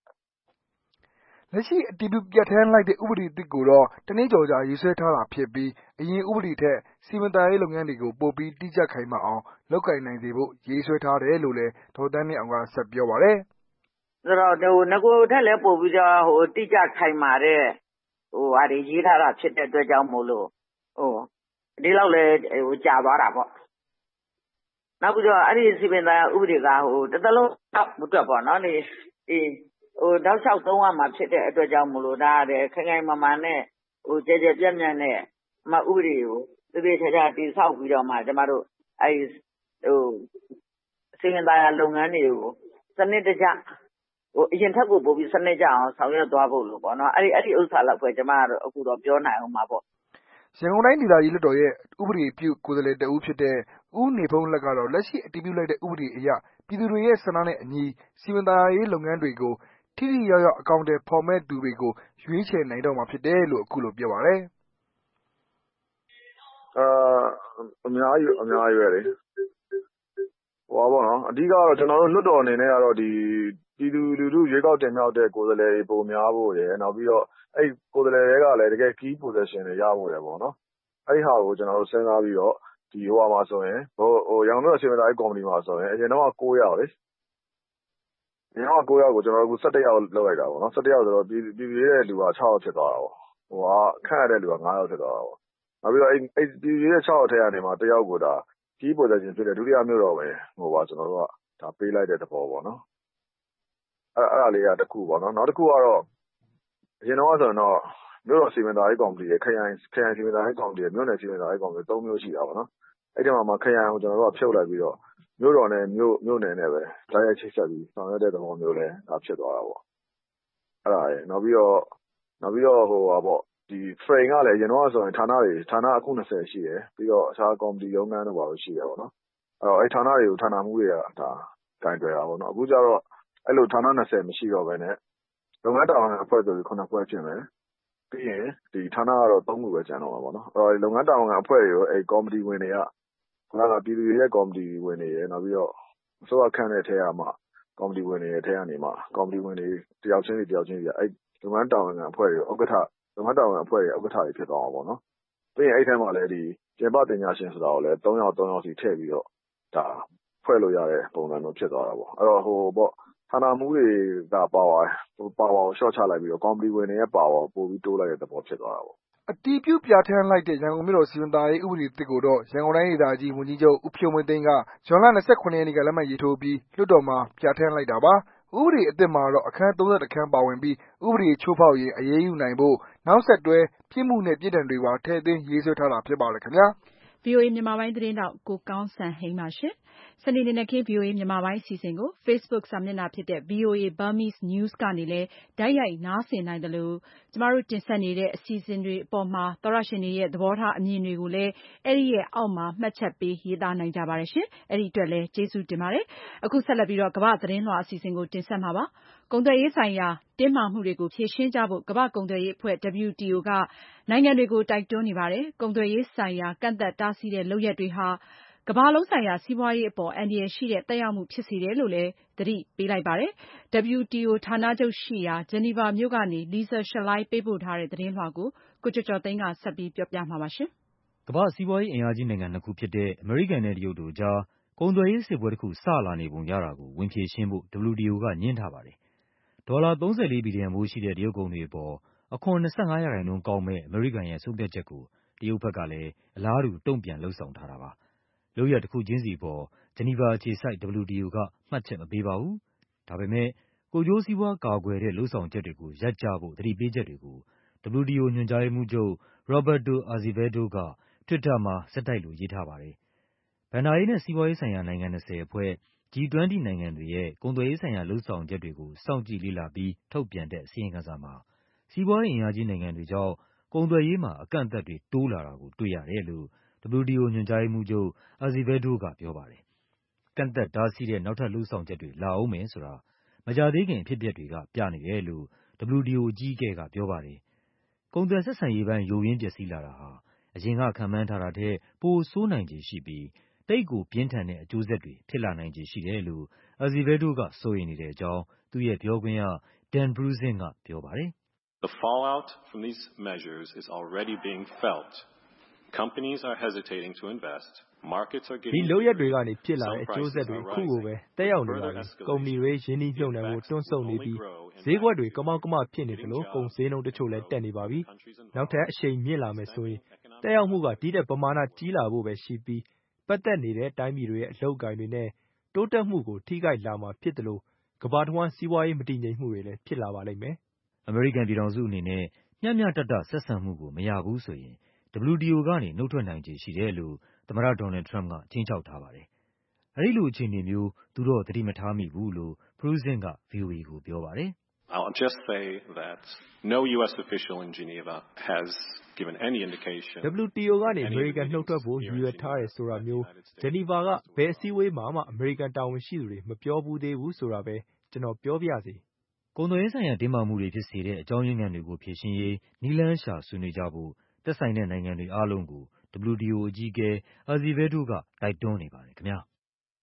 လက်ရှိအတည်ပြုပြဌာန်းလိုက်တဲ့ဥပဒေသစ်ကိုတော့တနေ့ကျော်ကြာရေးဆွဲထားတာဖြစ်ပြီးအရင်ဥပဒေထက်စီမံသားရေးလုပ်ငန်းတွေကိုပိုပြီးတိကျခိုင်မာအောင်လုပ်ကိုင်နိုင်စေဖို့ရေးဆွဲထားတယ်လို့လည်းဒေါ်သန်းမြင့်အောင်ကဆက်ပြောပါတယ်ဆိုတော့ဟိုငကိုထက်လည်းပို့ပြီးတော့ဟိုတိကျခိုင်မာတဲ့ဟိုဟာတွေရေးထားတာဖြစ်တဲ့အတွက်ကြောင့်မို့လို့ဟိုဒီလောက်လဲဟိုကြာသွားတာပေါ့နောက်ပြီးတော့အဲ့ဒီစီပင်သားဥပဒေကဟိုတစ်သလုံးမတွက်ပေါ့နော်ဒီဒီဟိုတောက်လျှောက်သုံးရမှာဖြစ်တဲ့အတွက်ကြောင့်မလို့ဒါတဲ့ခိုင်ခိုင်မာမာနဲ့ဟိုကြဲကြဲပြန့်ပြန့်နဲ့မဥပဒေကိုသေသေးချာချာတည်ဆောက်ပြီးတော့မှကျမတို့အဲ့ဟိုစီပင်သားလုပ်ငန်းတွေကိုစနစ်တကျဟိုအရင်ထက်ကိုပို့ပြီးစနစ်ကြအောင်ဆောင်ရွက်သွားဖို့လို့ပေါ့နော်အဲ့ဒီအဲ့ဒီဥစ္စာလောက်ပဲကျမကတော့အခုတော့ပြောနိုင်အောင်ပါပေါ့ရန်ကုန်တိုင်းဒေသကြီးလွှတ်တော်ရဲ့ဥပဒေပြုကိုယ်စားလှယ်တဦးဖြစ်တဲ့ဦးနေဖုံးလက်ကတော့လက်ရှိအတည်ပြုလိုက်တဲ့ဥပဒေအရပြည်သူတွေရဲ့ဆန္ဒနဲ့အညီစီမံသားရေးလုပ်ငန်းတွေကိုထိထိရောက်ရောက်အကောင့်တွေဖော်မဲ့သူတွေကိုရွေးချယ်နိုင်တော့မှာဖြစ်တယ်လို့အခုလိုပြောပါတယ်အာအများကြီးအများကြီးပဲလေဟောပါတော့အဓိကတော့ကျွန်တော်တို့လွှတ်တော်အနေနဲ့ကတော့ဒီပြည်သူလူထုရွေးကောက်တင်မြှောက်တဲ့ကိုယ်စားလှယ်တွေပုံများဖို့ရယ်နောက်ပြီးတော့အဲ့ကိုယ်စားလှယ်တွေကလည်းတကယ် key position တွေရဖို့ရယ်ပေါ့နော်အဲ့ဒီဟာကိုကျွန်တော်တို့စဉ်းစားပြီးတော့ဒီဟိုဟာမှာဆိုရင်ဟိုဟိုရန်ကုန်မြို့စီမံသားရေးကော်မတီမှာဆိုရင်အရင်တော့၉ယောက်လေအရင်တော့၉ယောက်ကိုကျွန်တော်တို့အခု၁၁ယောက်လောက်လိုက်တာပေါ့နော်၁၁ယောက်ဆိုတော့ပြည်ပြည်ရဲ့လူက၆ယောက်ဖြစ်သွားတာပေါ့ဟိုကခန့်ရတဲ့လူက၅ယောက်ဖြစ်သွားတာပေါ့နောက်ပြီးတော့အဲ့အဲ့ပြည်ရဲ့၆ယောက်ထဲကနေမှတယောက်ကိုဒါ key position ဖြစ်တဲ့ဒုတိယမြို့တော်ပဲဟိုပါကျွန်တော်တို့ကဒါပေးလိုက်တဲ့သဘောပေါ့နော်အဲ့အဲ့ဒါလေးကတစ်ခုပေါ့နော်နောက်တစ်ခုကတော့အရင်တော့ဆိုရင်တော့မြို့တော်စီမံသားရေးကော်မတီရဲ့ခရိုင်ခရိုင်စီမံသားရေးကော်မတီရဲ့မြို့နယ်စီမံသားရေးကော်မတီသုံးမျိုးရှိတာပေါ့နော်အဲ့ဒီမှာမှခရိုင်ကိုကျွန်တော်တို့ကဖြုတ်လိုက်ပြီးတော့မြို့တော်နဲ့မြို့မြို့နယ်နဲ့ပဲတိုင်းရိုက်ချိတ်ဆက်ပြီးဆောင်ရွက်တဲ့သဘောမျိုးလဲဒါဖြစ်သွားတာပေါ့အဲ့ဒါရယ်နောက်ပြီးတော့နောက်ပြီးတော့ဟိုပါပေါ့ဒီ frame ကလည်းအရင်တော့ဆိုရင်ဌာနတွေဌာနအခု၂၀ရှိတယ်ပြီးတော့အခြားကော်မတီရုံးခန်းတို့ပါလို့ရှိတယ်ပေါ့နော်အဲ့တော့အဲ့ဌာနတွေကိုဌာနမှုတွေကဒါဂိုင်တွယ်တာပေါ့နော်အခုကျတော့အဲ့လိုဌာန၂၀မရှိတော့ဘဲနဲ့လုပ်ငန်းတာဝန်အဖွဲ့ဆိုပြီးခုနှစ်ဖွဲ့ဖြစ်မယ်ပြီးရင်ဒီဌာနကတော့သုံးခုပဲကျန်တော့မှာပေါ့နော်အဲ့တော့လုပ်ငန်းတာဝန်အဖွဲ့တွေကိုအဲ့ကော်မတီဝင်တွေကခုနကပြည်သူတွေရဲ့ကော်မတီဝင်တွေရယ်နောက်ပြီးတော့အစိုးရခန့်တဲ့ထဲကမှကော်မတီဝင်တွေရဲ့ထဲကနေမှကော်မတီဝင်တွေတယောက်ချင်းစီတယောက်ချင်းစီအဲ့လုပ်ငန်းတာဝန်အဖွဲ့တွေဥက္ကဋ္ဌလုပ်ငန်းတာဝန်အဖွဲ့တွေဥက္ကဋ္ဌတွေဖြစ်သွားအောင်ပေါ့နော်ပြီးရင်အဲ့ထဲမှာလည်းဒီကျေပတင်ညာရှင်ဆိုတာကိုလည်း၃ယောက်၃ယောက်စီထည့်ပြီးတော့ဒါဖွဲ့လို့ရတဲ့ပုံစံမျိုးဖြစ်သွားတာပေါ့အဲ့တော့ဟိုပေါ့ဌာနမှုတွေကပါဝါဟိုပါဝါကို short ချလိုက်ပြီးတော့ ကော်မတီဝင်တွေရဲ့ပါဝါကိုပို့ပြီးတိုးလိုက်တဲ့သဘောဖြစ်သွားတာပေါ့အတည်ပြုပြဋ္ဌာန်းလိုက်တဲ့ရန်ကုန်မြို့တော်စီမံသားရေးဥပဒေသစ်ကိုတော့ရန်ကုန်တိုင်းဒေသကြီးဝန်ကြီးချုပ်ဦးဖြိုးမင်းသိန်းကဇွန်လ၂၇ရက်နေ့ကလက်မှတ်ရေးထိုးပြီးလွှတ်တော်မှာပြဋ္ဌာန်းလိုက်တာပါဥပဒေအသစ်မှာတော့အခန်း၃၁ခန်းပါဝင်ပြီးဥပဒေချိုးဖောက်ရင်အရေးယူနိုင်ဖို့နောက်ဆက်တွဲပြစ်မှုနဲ့ပြစ်ဒဏ်တွေပါထည့်သွင်းရေးဆွဲထားတာဖြစ်ပါတယ်ခင်ဗျာဗွီအိုအေမြန်မာပိုင်းသတင်းထောက်ကိုကောင်းစံဟိန်းပါရှင်။စနေနေ့က ဗွီအိုအေမြန်မာပိုင်းအစီအစဉ်ကို Facebook စာမျက်နှာဖြစ်တဲ့ ဗီအိုအေ Burmese News ကနေလည်းတိုက်ရိုက်နားဆင်နိုင်သလိုကျမတို့တင်ဆက်နေတဲ့အစီအစဉ်တွေအပေါ်မှာသောတရှင်တွေရဲ့သဘောထားအမြင်တွေကိုလည်းအဲဒီရဲ့အောက်မှာမှတ်ချက်ပေးရေးသားနိုင်ကြပါတယ်ရှင်။အဲဒီအတွက်လည်းကျေးဇူးတင်ပါတယ်။အခုဆက်လက်ပြီးတော့ကမ္ဘာသတင်းလွှာအစီအစဉ်ကိုတင်ဆက်မှာပါ။ကုန်သွယ်ရေးဆိုင်ရာတင်းမာမှုတွေကိုဖြေရှင်းကြဖို့ကမ္ဘာ့ကုန်သွယ်ရေးအဖွဲ့ W T O ကနိုင်ငံတွေကိုတိုက်တွန်းနေပါတယ်။ကုန်သွယ်ရေးဆိုင်ရာကန့်သတ်တားဆီးတဲ့လုပ်ရပ်တွေဟာကမ္ဘာလုံးဆိုင်ရာစီးပွားရေးအပေါ်အန္တရာယ်ရှိတဲ့သက်ရောက်မှုဖြစ်စေတယ်လို့လည်းသတိပေးလိုက်ပါတယ်။ W T O ဌာနချုပ်ရှိရာဂျနီဗာမြို့ကနေ Lisa Schlein ပေးပို့ထားတဲ့သတင်းလွှာကိုကိုကျော်ကျော်သိန်းကဆက်ပြီးပြောပြမှာပါရှင်။ကမ္ဘာ့စီးပွားရေးအင်အားကြီးနိုင်ငံနှစ်ခုဖြစ်တဲ့အမေရိကန်နဲ့တရုတ်တို့ကြားကုန်သွယ်ရေးစစ်ပွဲတစ်ခုစလာနေပုံရတာကိုဝင်ဖြေရှင်းဖို့ W T O ကညှင်းထားပါတယ်။ဒေါ်လာသုံး၄ဘီလီယံဖိုးရှိတဲ့တရုတ်ကုန်တွေအပေါ်အခွန်၂၅ရာခိုင်နှုန်းကောက်မဲ့အမေရိကန်ရဲ့ဆုံးဖြတ်ချက်ကိုတရုတ်ဘက်ကလည်းအလားတူတုံ့ပြန်လုပ်ဆောင်ထားတာပါ။လုပ်ရပ်တစ်ခုချင်းစီပေါ်ဂျနီဗာအခြေစိုက် W T O ကမှတ်ချက်မပေးပါဘူး။ဒါပေမဲ့ကိုယ်ကျိုးစီးပွားကာကွယ်တဲ့လုပ်ဆောင်ချက်တွေကိုရပ်ကြဖို့သတိပေးချက်တွေကို W T O ညွှန်ကြားရေးမှူးချုပ် Roberto Azevedo က Twitter မှာဆက်တိုက်လိုရေးထားပါတယ်။ဘဏ္ဍာရေးနဲ့စီးပွားရေးဆိုင်ရာနိုင်ငံ၂၀အဖွဲ့ G ၂၀ နိုင်ငံတွေရဲ့ကုန်သွယ်ရေးဆိုင်ရာလုပ်ဆောင်ချက်တွေကိုစောင့်ကြည့်လေ့လာပြီးထုတ်ပြန်တဲ့အစီရင်ခံစာမှာစီးပွားရေးအင်အားကြီးနိုင်ငံတွေကြောင့်ကုန်သွယ်ရေးမှာအကန့်အသတ်တွေတိုးလာတာကိုတွေ့ရတယ်လို့ W T O ညွှန်ကြားရေးမှူးချုပ် Azevedo ကပြောပါတယ်။ကန့်သတ်တားဆီးတဲ့နောက်ထပ်လုပ်ဆောင်ချက်တွေလာဦးမယ်ဆိုတာမကြာသေးခင်အဖြစ်အပျက်တွေကပြနေတယ်လို့ W T O အကြီးအကဲကပြောပါတယ်။ကုန်သွယ်ဆက်ဆံရေးပိုင်းယိုယွင်းပျက်စီးလာတာဟာအရင်ကခန့်မှန်းထားတာထက်ပိုဆိုးနိုင်ခြေရှိပြီးသိပ်ကိုပြင်းထန်တဲ့အကျိုးဆက်တွေဖြစ်လာနိုင်ခြေရှိတယ်လို့ Azevedo ကစိုးရိမ်နေတဲ့အကြောင်းသူ့ရဲ့ပြောခွင့်ရ Dan Brusin ကပြောပါတယ်။ The fallout from these measures is already being felt. Companies are hesitating to invest. Markets are getting ဒီလုပ်ရက်တွေကနေဖြစ်လာတဲ့အကျိုးဆက်တွေအခုကိုပဲတက်ရောက်နေပါပြီ။ကုမ္ပဏီတွေရင်းနှီးမြှုပ်နှံဖို့တွန်းဆုတ်နေပြီးဈေးကွက်တွေကမောက်ကမဖြစ်နေသလိုကုန်ဈေးနှုန်းတချို့လည်းတက်နေပါပြီ။နောက်ထပ်အရှိန်မြင့်လာမယ်ဆိုရင်တက်ရောက်မှုကဒီတဲ့ပမာဏကြီးလာဖို့ပဲရှိပြီးပတ်သက်နေတဲ့တိုင်းပြည်တွေရဲ့အလုပ်ကိုင်တွေနဲ့တိုးတက်မှုကိုထိခိုက်လာမှာဖြစ်တယ်လို့ကမ္ဘာတစ်ဝန်းစီးပွားရေးမတည်ငြိမ်မှုတွေလည်းဖြစ်လာပါလိမ့်မယ်။အမေရိကန်ပြည်ထောင်စုအနေနဲ့မျှမျှတတဆက်ဆံမှုကိုမရဘူးဆိုရင် ဒဘလျူ တီ အို ကနေနှုတ်ထွက်နိုင်ခြေရှိတယ်လို့သမ္မတဒေါ်နယ်လ်ဒ် ထရမ့်ပ်ကခြိမ်းခြောက်ထားပါတယ်။အဲဒီလိုအခြေအနေမျိုးသူတော့သတိမထားမိဘူးလို့ Prusink က ဗွီအိုအေကိုပြောပါတယ်။ I'll just say that no U S official in Geneva has given any indication ဒဘလျူ တီ အို ကနေအမေရိကန်နှုတ်ထွက်ဖို့ရည်ရွယ်ထားတယ်ဆိုတာမျိုးဂျနီဗာကဘယ်အစည်းအဝေးမှာမှအမေရိကန်တာဝန်ရှိသူတွေမပြောဘူးသေးဘူးဆိုတာပဲကျွန်တော်ပြောပြရစီ။ကုန်သွယ်ရေးဆိုင်ရာတင်းမာမှုတွေဖြစ်စေတဲ့အကြောင်းရင်းခံတွေကိုဖြေရှင်းရေးနည်းလမ်းရှာဆွေးနွေးကြဖို့သက်ဆိုင်တဲ့နိုင်ငံတွေအားလုံးကို ဒဘလျူ တီ အို အကြီးအကဲ Azevedo ကတိုက်တွန်းနေပါတယ်ခင်ဗျာ။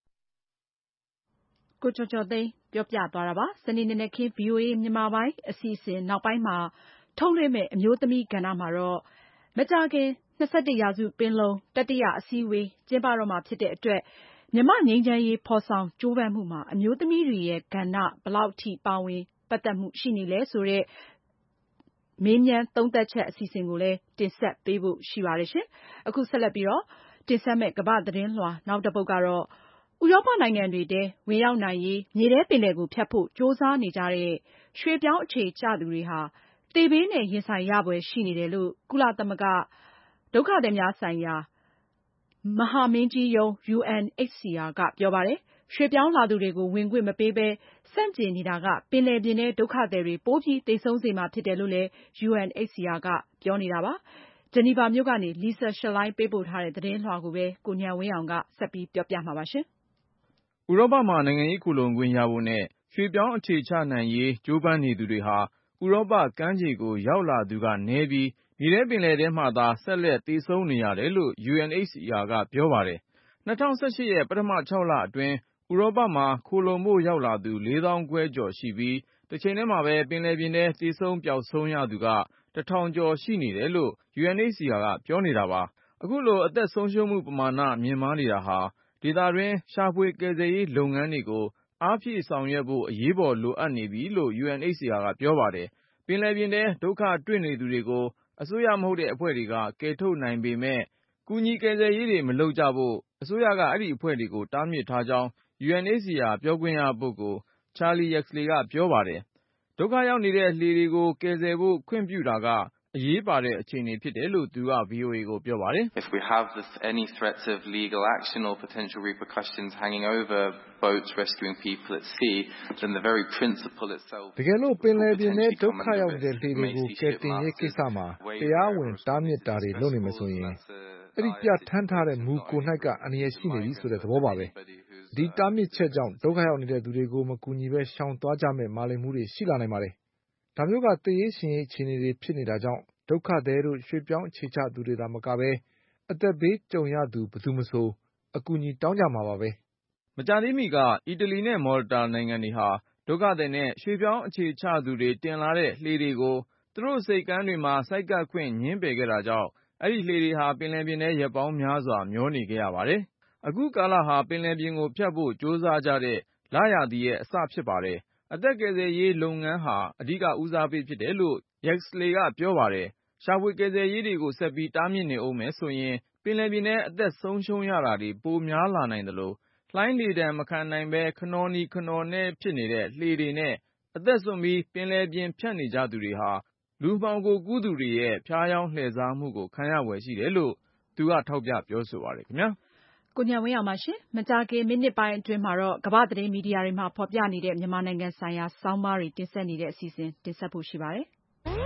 ကိုကျော်ကျော်သိန်းပြောပြသွားတာပါ။စနေနေ့နဲ့ခင်း ဗွီအိုအေမြန်မာပိုင်းအစီအစဉ်နောက်ပိုင်းမှာထုတ်လွှင့်မယ့်အမျိုးသမီးကဏ္ဍမှာတော့မကြာခင်၂၁ရာစုပင်လုံတတိယအစည်းအဝေးကျင်းပတော့မှာဖြစ်တဲ့အတွက်မြန်မာ့ငြိမ်းချမ်းရေးဖော်ဆောင်ကြိုးပမ်းမှုမှာအမျိုးသမီးတွေရဲ့ကဏ္ဍဘယ်လောက်ထိပါဝင်ပတ်သက်မှုရှိနေလဲဆိုတဲ့မေးမြန်းသုံးသပ်ချက်အစီအစဉ်ကိုလည်းတင်ဆက်ပေးဖို့ရှိပါတယ်ရှင်။အခုဆက်လက်ပြီးတော့တင်ဆက်မယ့်ကမ္ဘာသတင်းလွှာနောက်တစ်ပုဒ်ကတော့ဥရောပနိုင်ငံတွေထဲဝင်ရောက်နိုင်ရေးမြေထဲပင်လယ်ကိုဖြတ်ဖို့ကြိုးစားနေကြတဲ့ရွှေ့ပြောင်းအခြေချသူတွေဟာသေဘေးနဲ့ရင်ဆိုင်ရဖွယ်ရှိနေတယ်လို့ကုလသမဂ္ဂဒုက္ခသည်များဆိုင်ရာမဟာမင်းကြီးရုံး ယူအန်အိချ်စီအာ ကပြောပါတယ်။ရွှေ့ပြောင်းလာသူတွေကိုဝင်ခွင့်မပေးဘဲဆန့်ကျင်နေတာကပင်လယ်ပြင်ထဲဒုက္ခသည်တွေပိုပြီးသေဆုံးစေမှာဖြစ်တယ်လို့လည်း ယူအန်အိချ်စီအာ ကပြောနေတာပါ။ဂျနီဗာမြို့ကနေ Lisa Schlein ပေးပို့ထားတဲ့သတင်းလွှာကိုပဲကိုဉာဏ်ဝင်းအောင်ကဆက်ပြီးပြောပြမှာပါရှင်။ဥရောပမှာနိုင်ငံရေးခိုလှုံခွင့်ရဖို့နဲ့ရွှေ့ပြောင်းအခြေချနိုင်ရေးကြိုးပမ်းနေသူတွေဟာဥရောပကမ်းခြေကိုရောက်လာသူကနည်းပြီးမြေထဲပင်လယ်ထဲမှာသာဆက်လက်သေဆုံးနေရတယ်လို့ ယူအန်အိချ်စီအာ ကပြောပါတယ်။၂၀၁၈ရဲ့ပထမခြောက်လအတွင်းဥရောပမှာခိုလှုံဖို့ရောက်လာသူလေးသောင်းခွဲကျော်ရှိပြီးတချိန်တည်းမှာပဲပင်လယ်ပြင်ထဲသေဆုံးပျောက်ဆုံးရသူကတထောင်ကျော်ရှိနေတယ်လို့ ယူအန်အိချ်စီအာ ကပြောနေတာပါ။အခုလိုအသက်ဆုံးရှုံးမှုပမာဏမြင့်မားနေတာဟာဒေသတွင်းရှာဖွေကယ်ဆယ်ရေးလုပ်ငန်းတွေကိုအားဖြည့်ဆောင်ရွက်ဖို့အရေးပေါ်လိုအပ်နေပြီလို့ ယူအန်အိချ်စီအာ ကပြောပါတယ်။ပင်လယ်ပြင်ထဲဒုက္ခတွေ့နေသူတွေကိုအစိုးရမဟုတ်တဲ့အဖွဲ့တွေကကယ်ထုတ်နိုင်ပေမဲ့ကူညီကယ်ဆယ်ရေးတွေမလုပ်ကြဖို့အစိုးရကအဲဒီအဖွဲ့တွေကိုတားမြစ်ထားကြောင်း ယူအန်အိချ်စီအာ ပြောခွင့်ရပုဂ္ဂိုလ် Charlie Yaxley ကပြောပါတယ်။ဒုက္ခရောက်နေတဲ့လှေတွေကိုကယ်ဆယ်ဖို့ခွင့်ပြုတာကအရေးပါတဲ့အခြေအနေဖြစ်တယ်လို့သူက ဗွီအိုအေကိုပြောပါတယ်။ If we have any threats of legal action or potential repercussions hanging over boats rescuing people at sea, then the very principle itself တကယ်လို့ပင်လယ်ပြင်ထဲဒုက္ခရောက်နေတဲ့လှေတွေကိုကယ်တင်ရေးကိစ္စမှာတရားဝင်တားမြစ်တာတွေလုပ်နေမှဆိုရင်အဲဒီပြဋ္ဌာန်းထားတဲ့မူကိုယ်၌ကအန္တရာယ်ရှိနေပြီဆိုတဲ့သဘောပါပဲ။ဒီတားမြစ်ချက်ကြောင့်ဒုက္ခရောက်နေတဲ့သူတွေကိုမကူညီပဲရှောင်သွားကြမဲ့မာလိမ်မှုတွေရှိလာနိုင်ပါတယ်။ဒါမျိုးကသေရေးရှင်ရေးအခြေအနေတွေဖြစ်နေတာကြောင့်ဒုက္ခသည်တို့ရွှေ့ပြောင်းအခြေချသူတွေသာမကပဲအသက်ဘေးကြုံရသူဘယ်သူမဆိုအကူအညီတောင်းကြမှာပါပဲ။မကြာသေးမီကအီတလီနဲ့မော်လတာနိုင်ငံတွေဟာဒုက္ခသည်နဲ့ရွှေ့ပြောင်းအခြေချသူတွေတင်လာတဲ့လှေတွေကိုသူတို့စိတ်ကမ်းတွေမှာဆိုက်ကပ်ခွင့်ငြင်းပယ်ခဲ့တာကြောင့်အဲဒီလှေတွေဟာပင်လယ်ပြင်ထဲရက်ပေါင်းများစွာမျောနေခဲ့ရပါတယ်။အခုကာလဟာပင်လယ်ပြင်ကိုဖြတ်ဖို့ကြိုးစားကြတဲ့လရာသီရဲ့အစဖြစ်ပါတယ်။အသက်ကယ်ဆယ်ရေးလုပ်ငန်းဟာအဓိကဦးစားပေးဖြစ်တယ်လို့ Yaxley ကပြောပါတယ်။ရှာဖွေကယ်ဆယ်ရေးတွေကိုဆက်ပြီးတားမြစ်နေဦးမယ်ဆိုရင်ပင်လယ်ပြင်ထဲအသက်ဆုံးရှုံးရတာတွေပိုများလာနိုင်သလိုလှိုင်းလေဒဏ်မခံနိုင်ပဲခနော်နီခနော်နဲဖြစ်နေတဲ့လှေတွေနဲ့အသက်စွန့်ပြီးပင်လယ်ပြင်ဖြတ်နေကြသူတွေဟာလူမှောင်ခိုကူးသူတွေရဲ့ဖျားယောင်းလှည့်စားမှုကိုခံရဖွယ်ရှိတယ်လို့သူကထောက်ပြပြောဆိုပါတယ်ခင်ဗျာ။ကိုဉာဏ်ဝင်းအောင်ပါရှင်။မကြာခင်မိနစ်ပိုင်းအတွင်းမှာတော့ကမ္ဘာသတင်းမီဒီယာတွေမှာဖော်ပြနေတဲ့မြန်မာနိုင်ငံဆိုင်ရာဆောင်းပါးတွေတင်ဆက်နေတဲ့အစီအစဉ်တင်ဆက်ဖို့ရှိပါတယ်။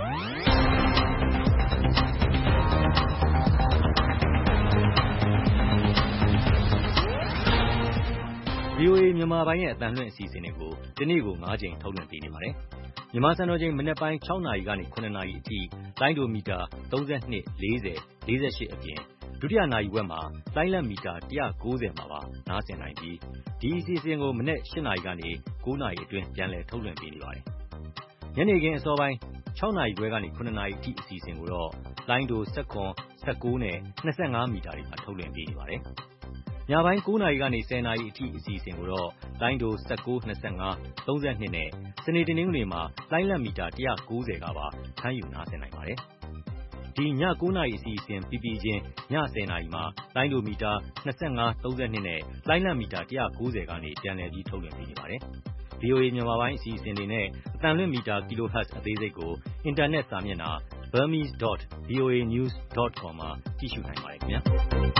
ဗွီအိုအေမြန်မာပိုင်းရဲ့အသံလွှင့်အစီအစဉ်တွေကိုဒီနေ့ကို၅ကြိမ်ထုတ်လွှင့်ပေးနေပါတယ်။မြန်မာစံတော်ချိန်မနက်ပိုင်း၆နာရီကနေ၇နာရီအထိလိုင်းဒိုမီတာ၃၂ ၄၀ ၄၈အပြင်ဒုတိယနာရီဝက်မှာလိုင်းလတ်မီတာ၁၉၀မှာပါနားဆင်နိုင်ပြီးဒီအစီအစဉ်ကိုမနက်၈နာရီကနေ၉နာရီအတွင်းပြန်လည်ထုတ်လွှင့်ပေးနေပါတယ်။ညနေခင်းအစောပိုင်း၆နာရီခွဲကနေ၇နာရီအထိအစီအစဉ်ကိုတော့လိုင်းဒို၁၇ ၁၉နဲ့၂၅မီတာတွေမှာထုတ်လွှင့်ပေးနေပါတယ်။ညပိုင်း၉နာရီကနေ၁၀နာရီအထိအစီအစဉ်ကိုတော့လိုင်းဒို၁၉ ၂၅ ၃၂နဲ့စနေတနင်္ဂနွေမှာလိုင်းလတ်မီတာ၁၉၀ကပါဖမ်းယူနားဆင်နိုင်ပါတယ်။ဒီည၉နာရီအစီအစဉ်ပြီးပြီးချင်းည၁၀နာရီမှာလိုင်းဒိုမီတာ၂၅ ၃၂နဲ့လိုင်းလံမီတာ၁၉၀ကနေပြန်လည်ပြီးထုတ်လွှင့်ပေးနေပါတယ်။ ဗီအိုအေ မြန်မာပိုင်းအစီအစဉ်တွေနဲ့အသံလွှင့်မီတာ kilohertz အသေးစိတ်ကိုအင်တာနက်စာမျက်နှာ burmese dot v o a news dot com မှာကြည့်ရှုနိုင်ပါတယ်ခင်ဗျာ။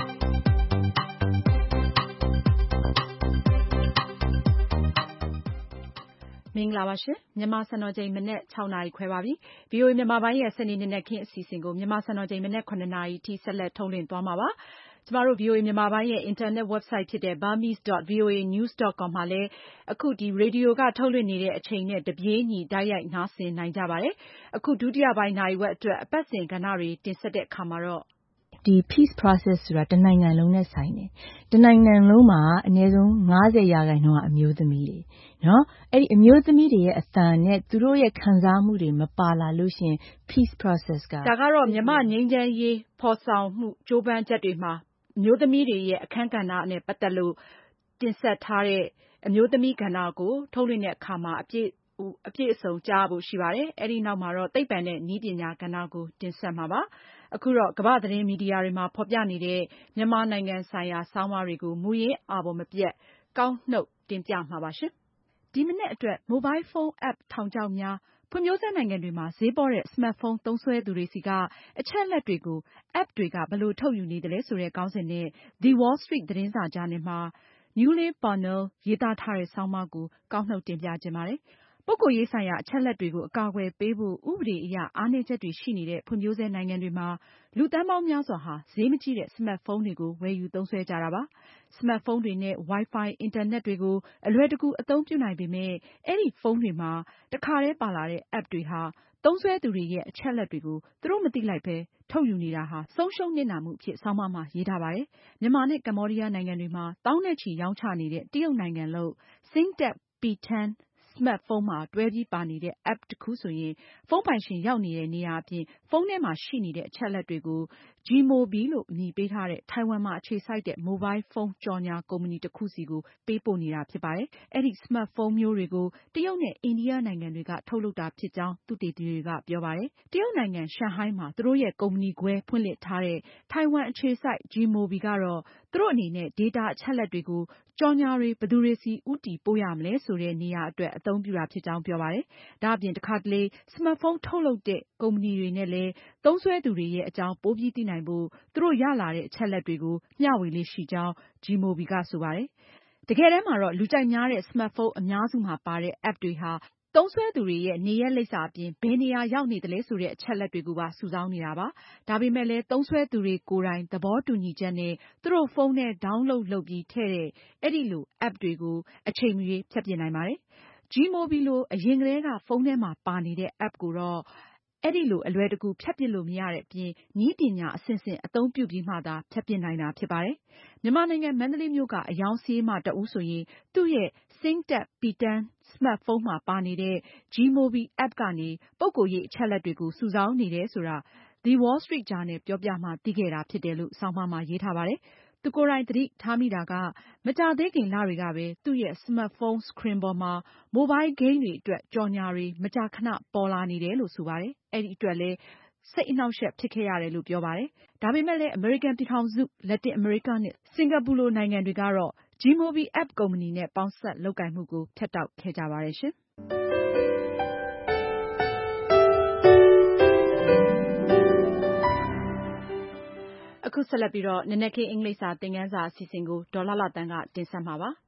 မင်္ဂလာပါရှင်မြန်မာစံတော်ချိန်မနက်၆နာရီခွဲပါပြီ။ ဗီအိုအေမြန်မာပိုင်းရဲ့စနေနေ့နက်ခင်းအစီအစဉ်ကိုမြန်မာစံတော်ချိန်မနက်၇နာရီထိဆက်လက်ထုတ်လွှင့်သွားမှာပါ။ကျမတို့ ဗီအိုအေမြန်မာပိုင်းရဲ့အင်တာနက် website ဖြစ်တဲ့ burmese dot v o a news dot com မှာလည်းအခုဒီရေဒီယိုကထုတ်လွှင့်နေတဲ့အချိန်နဲ့တပြေးညီတိုက်ရိုက်နားဆင်နိုင်ကြပါတယ်။အခုဒုတိယပိုင်းနာရီဝက်အတွက်အပတ်စဉ်ကဏ္ဍတွေတင်ဆက်တဲ့အခါမှာတော့ဒီ peace process ဆိုတာတနိုင်ငံလုံးနဲ့ဆိုင်တယ်။တနိုင်ငံလုံးမှာအနည်းဆုံး၅၀ရာခိုင်နှုန်းကအမျိုးသမီးတွေနော်အဲ့ဒီအမျိုးသမီးတွေရဲ့အသံနဲ့သူတို့ရဲ့ခံစားမှုတွေမပါလာလို့ရှိရင် peace process ကဒါကတော့မြန်မာငြိမ်းချမ်းရေးဖော်ဆောင်မှုကြိုးပမ်းချက်တွေမှာအမျိုးသမီးတွေရဲ့အခန်းကဏ္ဍနဲ့ပတ်သက်လို့တင်ဆက်ထားတဲ့အမျိုးသမီးကဏ္ဍကိုထုတ်လွှင့်တဲ့အခါမှာအပြည့်အပြည့်အစုံကြားဖို့ရှိပါတယ်။အဲဒီနောက်မှာတော့သိပ္ပံနဲ့နည်းပညာကဏ္ဍကိုတင်ဆက်မှာပါ။အခုတော့ကမ္ဘာသတင်းမီဒီယာတွေမှာဖော်ပြနေတဲ့မြန်မာနိုင်ငံဆိုင်ရာဆောင်းပါးတွေကိုမူရင်းအာဘော်မပြတ်ကောက်နှုတ်တင်ပြမှာပါရှင်။ဒီမနေ့အတွက် Mobile Phone App ထောင်ချောက်များဖွံ့ဖြိုးဆဲနိုင်ငံတွေမှာဈေးပေါတဲ့စမတ်ဖုန်းသုံးစွဲသူတွေစီကအချက်အလက်တွေကို App တွေကဘယ်လိုထုတ်ယူနေသလဲဆိုတဲ့ခေါင်းစဉ်နဲ့ The Wall Street သတင်းစာဂျာနယ်မှာ Newly Parnell ရေးသားထားတဲ့ဆောင်းပါးကိုကောက်နှုတ်တင်ပြခြင်းပါတယ်။ပုဂ္ဂိုလ်ရေးဆိုင်ရာအချက်အလက်တွေကိုအကာအကွယ်ပေးဖို့ဥပဒေအရအားနည်းချက်တွေရှိနေတဲ့ဖွံ့ဖြိုးဆဲနိုင်ငံတွေမှာလူသန်းပေါင်းများစွာဟာဈေးမကြီးတဲ့စမတ်ဖုန်းတွေကိုဝယ်ယူသုံးစွဲကြတာပါ။စမတ်ဖုန်းတွေနဲ့ Wi-Fi အင်တာနက်တွေကိုအလွယ်တကူအသုံးပြုနိုင်ပေမဲ့အဲဒီဖုန်းတွေမှာတခါတည်းပါလာတဲ့ App တွေဟာသုံးစွဲသူတွေရဲ့အချက်အလက်တွေကိုသူတို့မသိလိုက်ပဲထုတ်ယူနေတာဟာဆုံးရှုံးနစ်နာမှုအဖြစ်ဆောင်းပါးမှာရေးထားပါတယ်။မြန်မာနဲ့ကမ္ဘောဒီးယားနိုင်ငံတွေမှာသောင်းနဲ့ချီရောင်းချနေတဲ့တရုတ်နိုင်ငံလုပ် Syntec P tenစမတ်ဖုန်းမှာတွဲပြီးပါနေတဲ့ App တစ်ခုဆိုရင်ဖုန်းပိုင်ရှင်ရောက်နေတဲ့နေရာအပြင်ဖုန်းထဲမှာရှိနေတဲ့အချက်အလက်တွေကို Gmobi လို့အမည်ပေးထားတဲ့ထိုင်ဝမ်မှာအခြေစိုက်တဲ့မိုဘိုင်းဖုန်းကြော်ညာကုမ္ပဏီတစ်ခုစီကိုပေးပို့နေတာဖြစ်ပါတယ်။အဲဒီစမတ်ဖုန်းမျိုးတွေကိုတရုတ်နဲ့အိန္ဒိယနိုင်ငံတွေကထုတ်လုပ်တာဖြစ်ကြောင်းသုတေသီတွေကပြောပါတယ်။တရုတ်နိုင်ငံရှန်ဟိုင်းမှာသူတို့ရဲ့ကုမ္ပဏီခွဲဖွင့်လှစ်ထားတဲ့ထိုင်ဝမ်အခြေစိုက် Gmobi ကတော့သူတို့အနေနဲ့ data အချက်အလက်တွေကိုကြော်ညာတွေဘယ်သူတွေစီဦးတည်ပို့ရမလဲဆိုတဲ့နေရာအတွက်အသုံးပြုတာဖြစ်ကြောင်းပြောပါတယ်။ဒါအပြင်တခါတလေစမတ်ဖုန်းထုတ်လုပ်တဲ့ကုမ္ပဏီတွေနဲ့လည်းသုံးစွဲသူတွေရဲ့အကြောင်းပိုပြီးသိနိုင်ဖို့သူတို့ရလာတဲ့အချက်အလက်တွေကိုမျှဝေလေးရှိကြောင်း Gmobi ကဆိုပါတယ်။တကယ်တမ်းမှာတော့လူကြိုက်များတဲ့စမတ်ဖုန်းအများစုမှာပါတဲ့ App တွေဟာသုံးစွဲသူတွေရဲ့နေရက်လိပ်စာအပြင်ဘယ်နေရာရောက်နေသလဲဆိုတဲ့အချက်အလက်တွေကိုပါစုဆောင်းနေတာပါ။ဒါပေမဲ့လည်းသုံးစွဲသူတွေကိုယ်တိုင်သဘောတူညီချက်နဲ့သူတို့ဖုန်းထဲ download လုပ်ပြီးထည့်တဲ့အဲဒီလို App တွေကိုအချိန်မရွေးဖျက်ပစ်နိုင်ပါတယ်။ Gmobi လိုအရင်ကတည်းကဖုန်းထဲမှာပါနေတဲ့ App ကိုတော့အဲဒီလိုအလွယ်တကူဖျက်ပစ်လို့မရတဲ့အပြင်နည်းပညာအဆင့်ဆင့်အသုံးပြုပြီးမှသာဖျက်ပစ်နိုင်တာဖြစ်ပါတယ်။မြန်မာနိုင်ငံမန္တလေးမြို့ကအယောင်ဆေးမတဦးဆိုရင်သူ့ရဲ့ Syntec P tenစမတ်ဖုန်းမှာပါနေတဲ့ Gmobi App ကနေပုဂ္ဂိုလ်ရေးအချက်အလက်တွေကိုစုဆောင်းနေတယ်ဆိုတာ The Wall Street ဂျာနယ်ပြောပြမှသိခဲ့တာဖြစ်တယ်လို့ဆောင်းပါးမှာရေးထားပါတယ်။သူကိုယ်တိုင်သတိထားမိတာကမကြာသေးခင်လတွေကပဲသူ့ရဲ့စမတ်ဖုန်း screen ပေါ်မှာမိုဘိုင်းဂိမ်းတွေအတွက်ကြော်ညာတွေမကြာခဏပေါ်လာနေတယ်လို့ဆိုပါတယ်။အဲဒီအတွက်လည်းစိတ်အနှောက်အယှက်ဖြစ်ခဲ့ရတယ်လို့ပြောပါတယ်။ဒါပေမဲ့လည်းအမေရိကန်ပြည်ထောင်စု၊လက်တင်အမေရိကနဲ့စင်ကာပူလိုနိုင်ငံတွေကတော့ Gmobi App ကုမ္ပဏီနဲ့ပေါင်းစပ်လုပ်ကိုင်မှုကိုဖြတ်တောက်ခဲ့ကြပါတယ်ရှင်။အခုဆက်လက်ပြီးတော့နနက်ခင်းအင်္ဂလိပ်စာသင်ခန်းစာအစီအစဉ်ကိုဒေါ်လှလှသန်းကတင်ဆက်မှာပါ။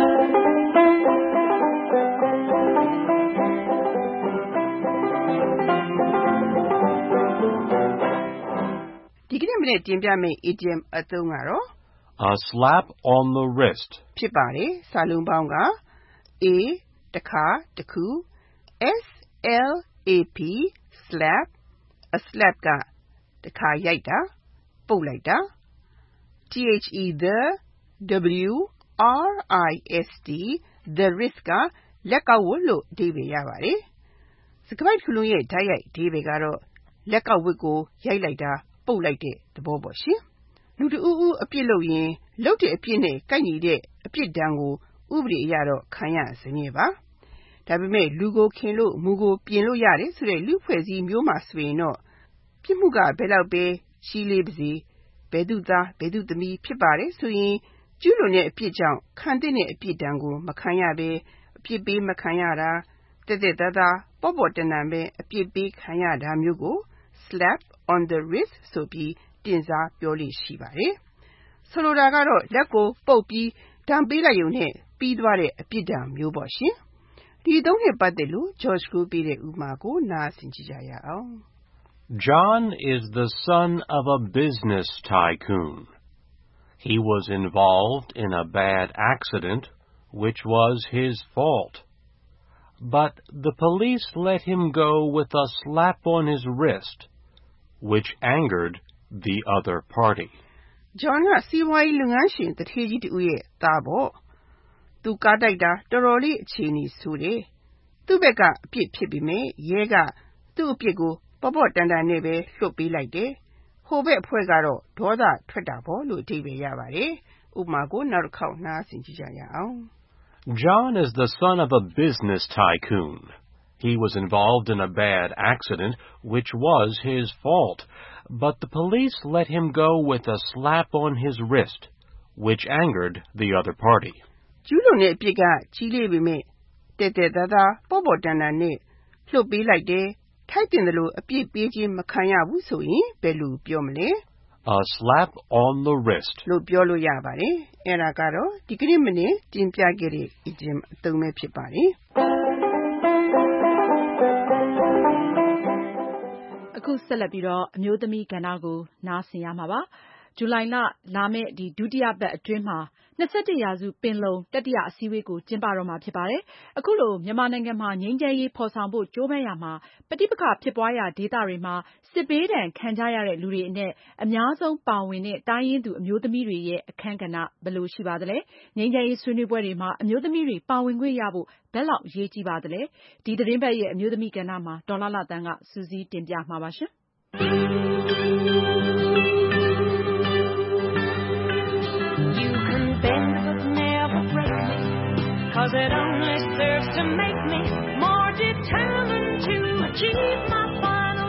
ဒီကနေ့မနေ့တင်ပြမယ့် idiom အသုံးကတော့ A slap on the wrist ဖြစ်ပါတယ်။စာလုံးပေါင်းက A တစ်ခါတစ်ခု S L A P slap a slap ကတစ်ခါရိုက်တာပုတ်လိုက်တာ The W R I S T the wrist ကလက်ကောက်ဝတ်လို့အဓိပ္ပာယ်ရပါတယ်။စကားပိုက်တစ်ခုလုံးရဲ့တိုက်ရိုက်အဓိပ္ပာယ်ကတော့လက်ကောက်ဝတ်ကိုရိုက်လိုက်တာပုတ်လိုက်တဲ့သဘောပေါ့ရှင်။လူတဦးဦးအပြစ်လုပ်ရင်လုပ်တဲ့အပြစ်နဲ့ကိုက်ညီတဲ့အပြစ်ဒဏ်ကိုဥပဒေအရတော့ခံရစမြဲပါ။ဒါပေမဲ့လူကိုခင်လို့မူကိုပြင်လို့ရတယ်ဆိုတဲ့လူဖွဲ့စည်းမျိုးမှာဆိုရင်တော့ပြစ်မှုကဘယ်လောက်ပဲကြီးလေးပါစေဘယ်သူသားဘယ်သူသမီးဖြစ်ပါတယ်ဆိုရင်ကျူးလွန်တဲ့အပြစ်ကြောင့်ခံတဲ့အပြစ်ဒဏ်ကိုမခံရဘဲအပြစ်ပေးမခံရတာတက်တက်သားသားပေါ့ပေါ့တန်တန်ပဲအပြစ်ပေးခံရတာမျိုးကို slap on the wrist ဆိုပြီးတင်စားပြောလို့ရှိပါတယ်ဆိုလိုတာကတော့လက်ကိုပုတ်ပြီးဒဏ်ပေးလိုက်ရုံနဲ့ပြီးသွားတဲ့အပြစ်ဒဏ်မျိုးပေါ့ရှင်ဒီသုံးနဲ့ပတ်သက်လို့ George ကိုပေးတဲ့ဥပမာကိုနားဆင်ကြည့်ကြရအောင် John is the son of a business tycoon. He was involved in a bad accident, which was his fault. But the police let him go with a slap on his wrist, which angered the other party. John ကစီးပွားရေးလုပ်ငန်းရှင်တထေးကြီးတူရဲ့သားပေါ့သူကားတိုက်တာတော်တော်လေးအခြေအနေဆိုတယ်သူ့ဘက်ကအပြစ်ဖြစ်ပြီးမြဲရဲကသူ့အပြစ်ကိုပေါ့ပေါ့တန်တန်နဲ့ပဲလွှတ်ပေးလိုက်တယ်ဟိုဘက်အဖွဲ့ကတော့ဒေါသထွက်တာပေါ့လို့အဓိပ္ပာယ်ရပါတယ်ဥပမာကိုနောက်တစ်ခေါက်နားဆင်ကြည့်ကြရအောင် John is the son of a business tycoon. He was involved in a bad accident, which was his fault. But the police let him go with a slap on his wrist, which angered the other party. ကျူးလွန်တဲ့အပြစ်ကကြီးလေးပေမဲ့တက်တက်သားသားပေါ့ပေါ့တန်တန်နဲ့လှုပ်ပေးလိုက်တယ်ထိုက်တင်တယ်လို့အပြစ်ပေးခြင်းမခံရဘူးဆိုရင်ဘယ်လိုပြောမလဲ A slap on the wrist. လို့ပြောလို့ရပါတယ်အဲ့ဒါကတော့ဒီကနေ့မနေ့တင်ပြခဲ့တဲ့ idiom အသုံးပဲဖြစ်ပါတယ်အခုဆက်လက်ပြီးတော့အမျိုးသမီးကဏ္ဍကိုနားဆင်ရမှာပါဇူလိုင်လလာမယ့်ဒီဒုတိယပတ်အတွင်းမှာ၂၁ရာစုပင်လုံတတိယအစည်းအဝေးကိုကျင်းပတော့မှာဖြစ်ပါတယ်အခုလိုမြန်မာနိုင်ငံမှာငြိမ်းချမ်းရေးဖော်ဆောင်ဖို့ကြိုးပမ်းရမှာပဋိပက္ခဖြစ်ပွားရာဒေသတွေမှာစစ်ဘေးဒဏ်ခံကြရတဲ့လူတွေအနက်အများဆုံးပါဝင်တဲ့တိုင်းရင်းသူအမျိုးသမီးတွေရဲ့အခန်းကဏ္ဍဘယ်လိုရှိပါသလဲငြိမ်းချမ်းရေးဆွေးနွေးပွဲတွေမှာအမျိုးသမီးတွေပါဝင်ခွင့်ရဖို့ဘယ်လောက်အရေးကြီးပါသလဲဒီသတင်းပတ်ရဲ့အမျိုးသမီးကဏ္ဍမှာဒေါ်လာလာတန်းကစူးစီးတင်ပြမှာပါရှင် Cause it only serves to make me more determined to achieve my final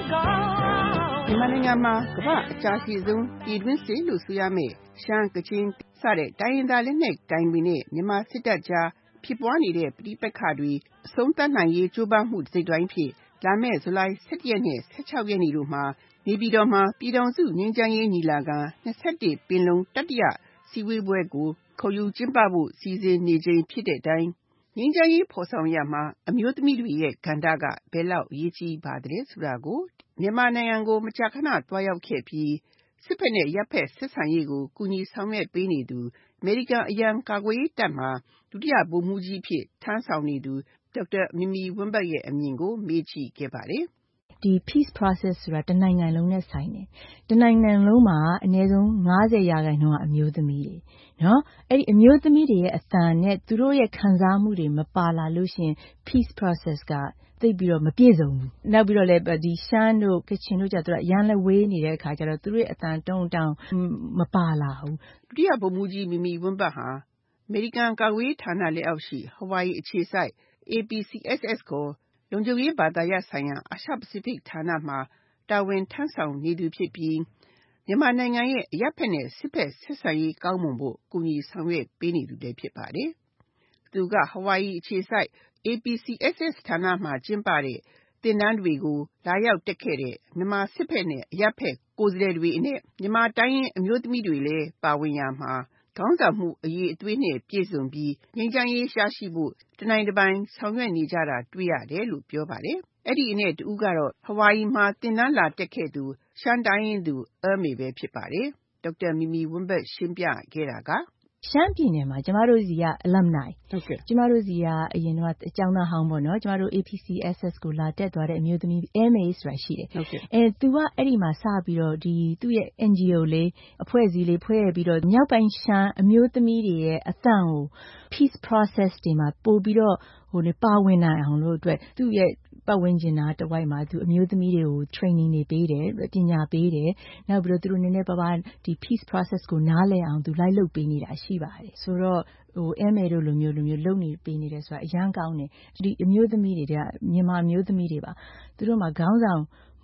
goal. မြန်မာနိုင်ငံမှာကမ္ဘာအကြာရှိဆုံးပြည်တွင်းစစ်လို့ဆိုရမယ့်ရှမ်းကချင်စတဲ့တိုင်းရင်းသားလက်နက်ကိုင်တွေနဲ့မြန်မာစစ်တပ်ကြားဖြစ်ပွားနေတဲ့ပဋိပက္ခတွေအဆုံးသတ်နိုင်ရေးကြိုးပမ်းမှုစိတ်တိုင်းဖြစ်လာမယ့်ဇူလိုင်၁၁ရက်နဲ့၁၆ရက်နေ့တို့မှာနေပြည်တော်မှာပြည်ထောင်စုငြိမ်းချမ်းရေးညီလာခံ၂၁ပင်လုံတတိယစည်းဝေးပွဲကိုခေါ်ယူကျင်းပဖို့စီစဉ်နေချိန်ဖြစ်တဲ့အတိုင်းငြိမ်းချမ်းရေးဖော်ဆောင်ရမှာအမျိုးသမီးတွေရဲ့ကဏ္ဍကဘယ်လောက်အရေးကြီးပါသလဲဆိုတာကိုမြန်မာနိုင်ငံကိုမကြာခဏတွားရောက်ခဲ့ပြီးစစ်ဖက်နဲ့ရပ်ဖက်ဆက်ဆံရေးကိုကူညီဆောင်ရွက်ပေးနေသူအမေရိကန်အရန်ကာကွယ်ရေးတပ်မှဒုတိယဗိုလ်မှူးကြီးဖြစ်ထမ်းဆောင်နေသူဒေါက်တာမီမီဝင်းဘတ်ရဲ့အမြင်ကိုမေးကြည့်ခဲ့ပါတယ်ဒီ peace process ဆိုတာတနိုင်ငံလုံးနဲ့ဆိုင်တယ်တနိုင်ငံလုံးမှာအနည်းဆုံး၅၀ရာခိုင်နှုန်းကအမျိုးသမီးတွေနော်အဲ့ဒီအမျိုးသမီးတွေရဲ့အသံနဲ့သူတို့ရဲ့ခံစားမှုတွေမပါလာလို့ရှိရင် peace process ကသိပြီးတော့မပြည့်စုံဘူးနောက်ပြီးတော့လည်းဒီရှမ်းတို့ကချင်တို့ကြတော့ရန်လည်းဝေးနေတဲ့အခါကျတော့သူတို့ရဲ့အသံတုံးတောင်မပါလာဘူးဒုတိယဗိုလ်မှူးကြီးမီမီဝင်းဘတ်ဟာအမေရိကန်ကာကွယ်ရေးဌာနလက်အောက်ရှိဟဝိုင်အခြေစိုက် A P C S S ကိုလုံခြုံရေးဘာသာရပ်ဆိုင်ရာအာရှပစိဖိတ်ဌာနမှာတာဝန်ထမ်းဆောင်နေသူဖြစ်ပြီးမြန်မာနိုင်ငံရဲ့အရပ်ဖက်နဲ့စစ်ဖက်ဆက်ဆံရေးကောင်းမွန်ဖို့ကူညီဆောင်ရွက်ပေးနေသူလည်းဖြစ်ပါတယ်။သူကဟဝိုင်အခြေစိုက် A P C S S ဌာနမှာကျင်းပတဲ့သင်တန်းတွေကိုလာရောက်တက်ခဲ့တဲ့မြန်မာစစ်ဖက်နဲ့အရပ်ဖက်ကိုယ်စားလှယ်တွေအနက်မြန်မာတိုင်းရင်းအမျိုးသမီးတွေလည်းပါဝင်ရမှာခေါင်းဆောင်မှုအရေးအသွေးနဲ့ပြည့်စုံပြီးငြိမ်းချမ်းရေးရရှိဖို့တနိုင်တစ်ပိုင်းဆောင်ရွက်နေကြတာတွေ့ရတယ်လို့ပြောပါတယ်။အဲ့ဒီအနက်တူကတော့ဟဝိုင်မှာသင်တန်းလာတက်ခဲ့သူရှမ်းတိုင်းရင်းသူအမေပဲဖြစ်ပါတယ်။ဒေါက်တာမီမီဝင်းဘတ်ရှင်းပြခဲ့တာကရှမ်းပြည်နယ်မှာကျမတို့စီက alumni ဟုတ်ကဲ့ကျမတို့စီကအရင်ကအကြောင်းသားဟောင်းပေါ့နော်ကျမတို့ A P C S S ကိုလာတက်သွားတဲ့အမျိုးသမီး M A ဆိုတာရှိတယ်ဟုတ်ကဲ့အဲသူကအဲ့ဒီမှာစပြီးတော့ဒီသူ့ရဲ့ N G O လေးအဖွဲ့အစည်းလေးဖွဲ့ပြီးတော့မြောက်ပိုင်းရှမ်းအမျိုးသမီးတွေရဲ့အသံကို peace process တွေမှာပို့ပြီးတော့ဟိုလေပါဝင်နိုင်အောင်လို့အတွက်သူ့ရဲ့ပတ်ဝန်းကျင်နာတဝိုက်မှာသူအမျိုးသမီးတွေကို training တွေပေးတယ်ပညာပေးတယ်နောက်ပြီးတော့သူတို့နည်းနည်းပါးပါးဒီ peace process ကိုနားလည်အောင်သူလိုက်လုပ်ပေးနေတာရှိပါတယ်ဆိုတော့ဟို M A တို့လိုမျိုးလိုမျိုးလုပ်နေပေးနေတယ်ဆိုတာအရန်ကောင်းတယ်ဒီအမျိုးသမီးတွေကမြန်မာအမျိုးသမီးတွေပါသူတို့မှာခေါင်းဆောင်မှု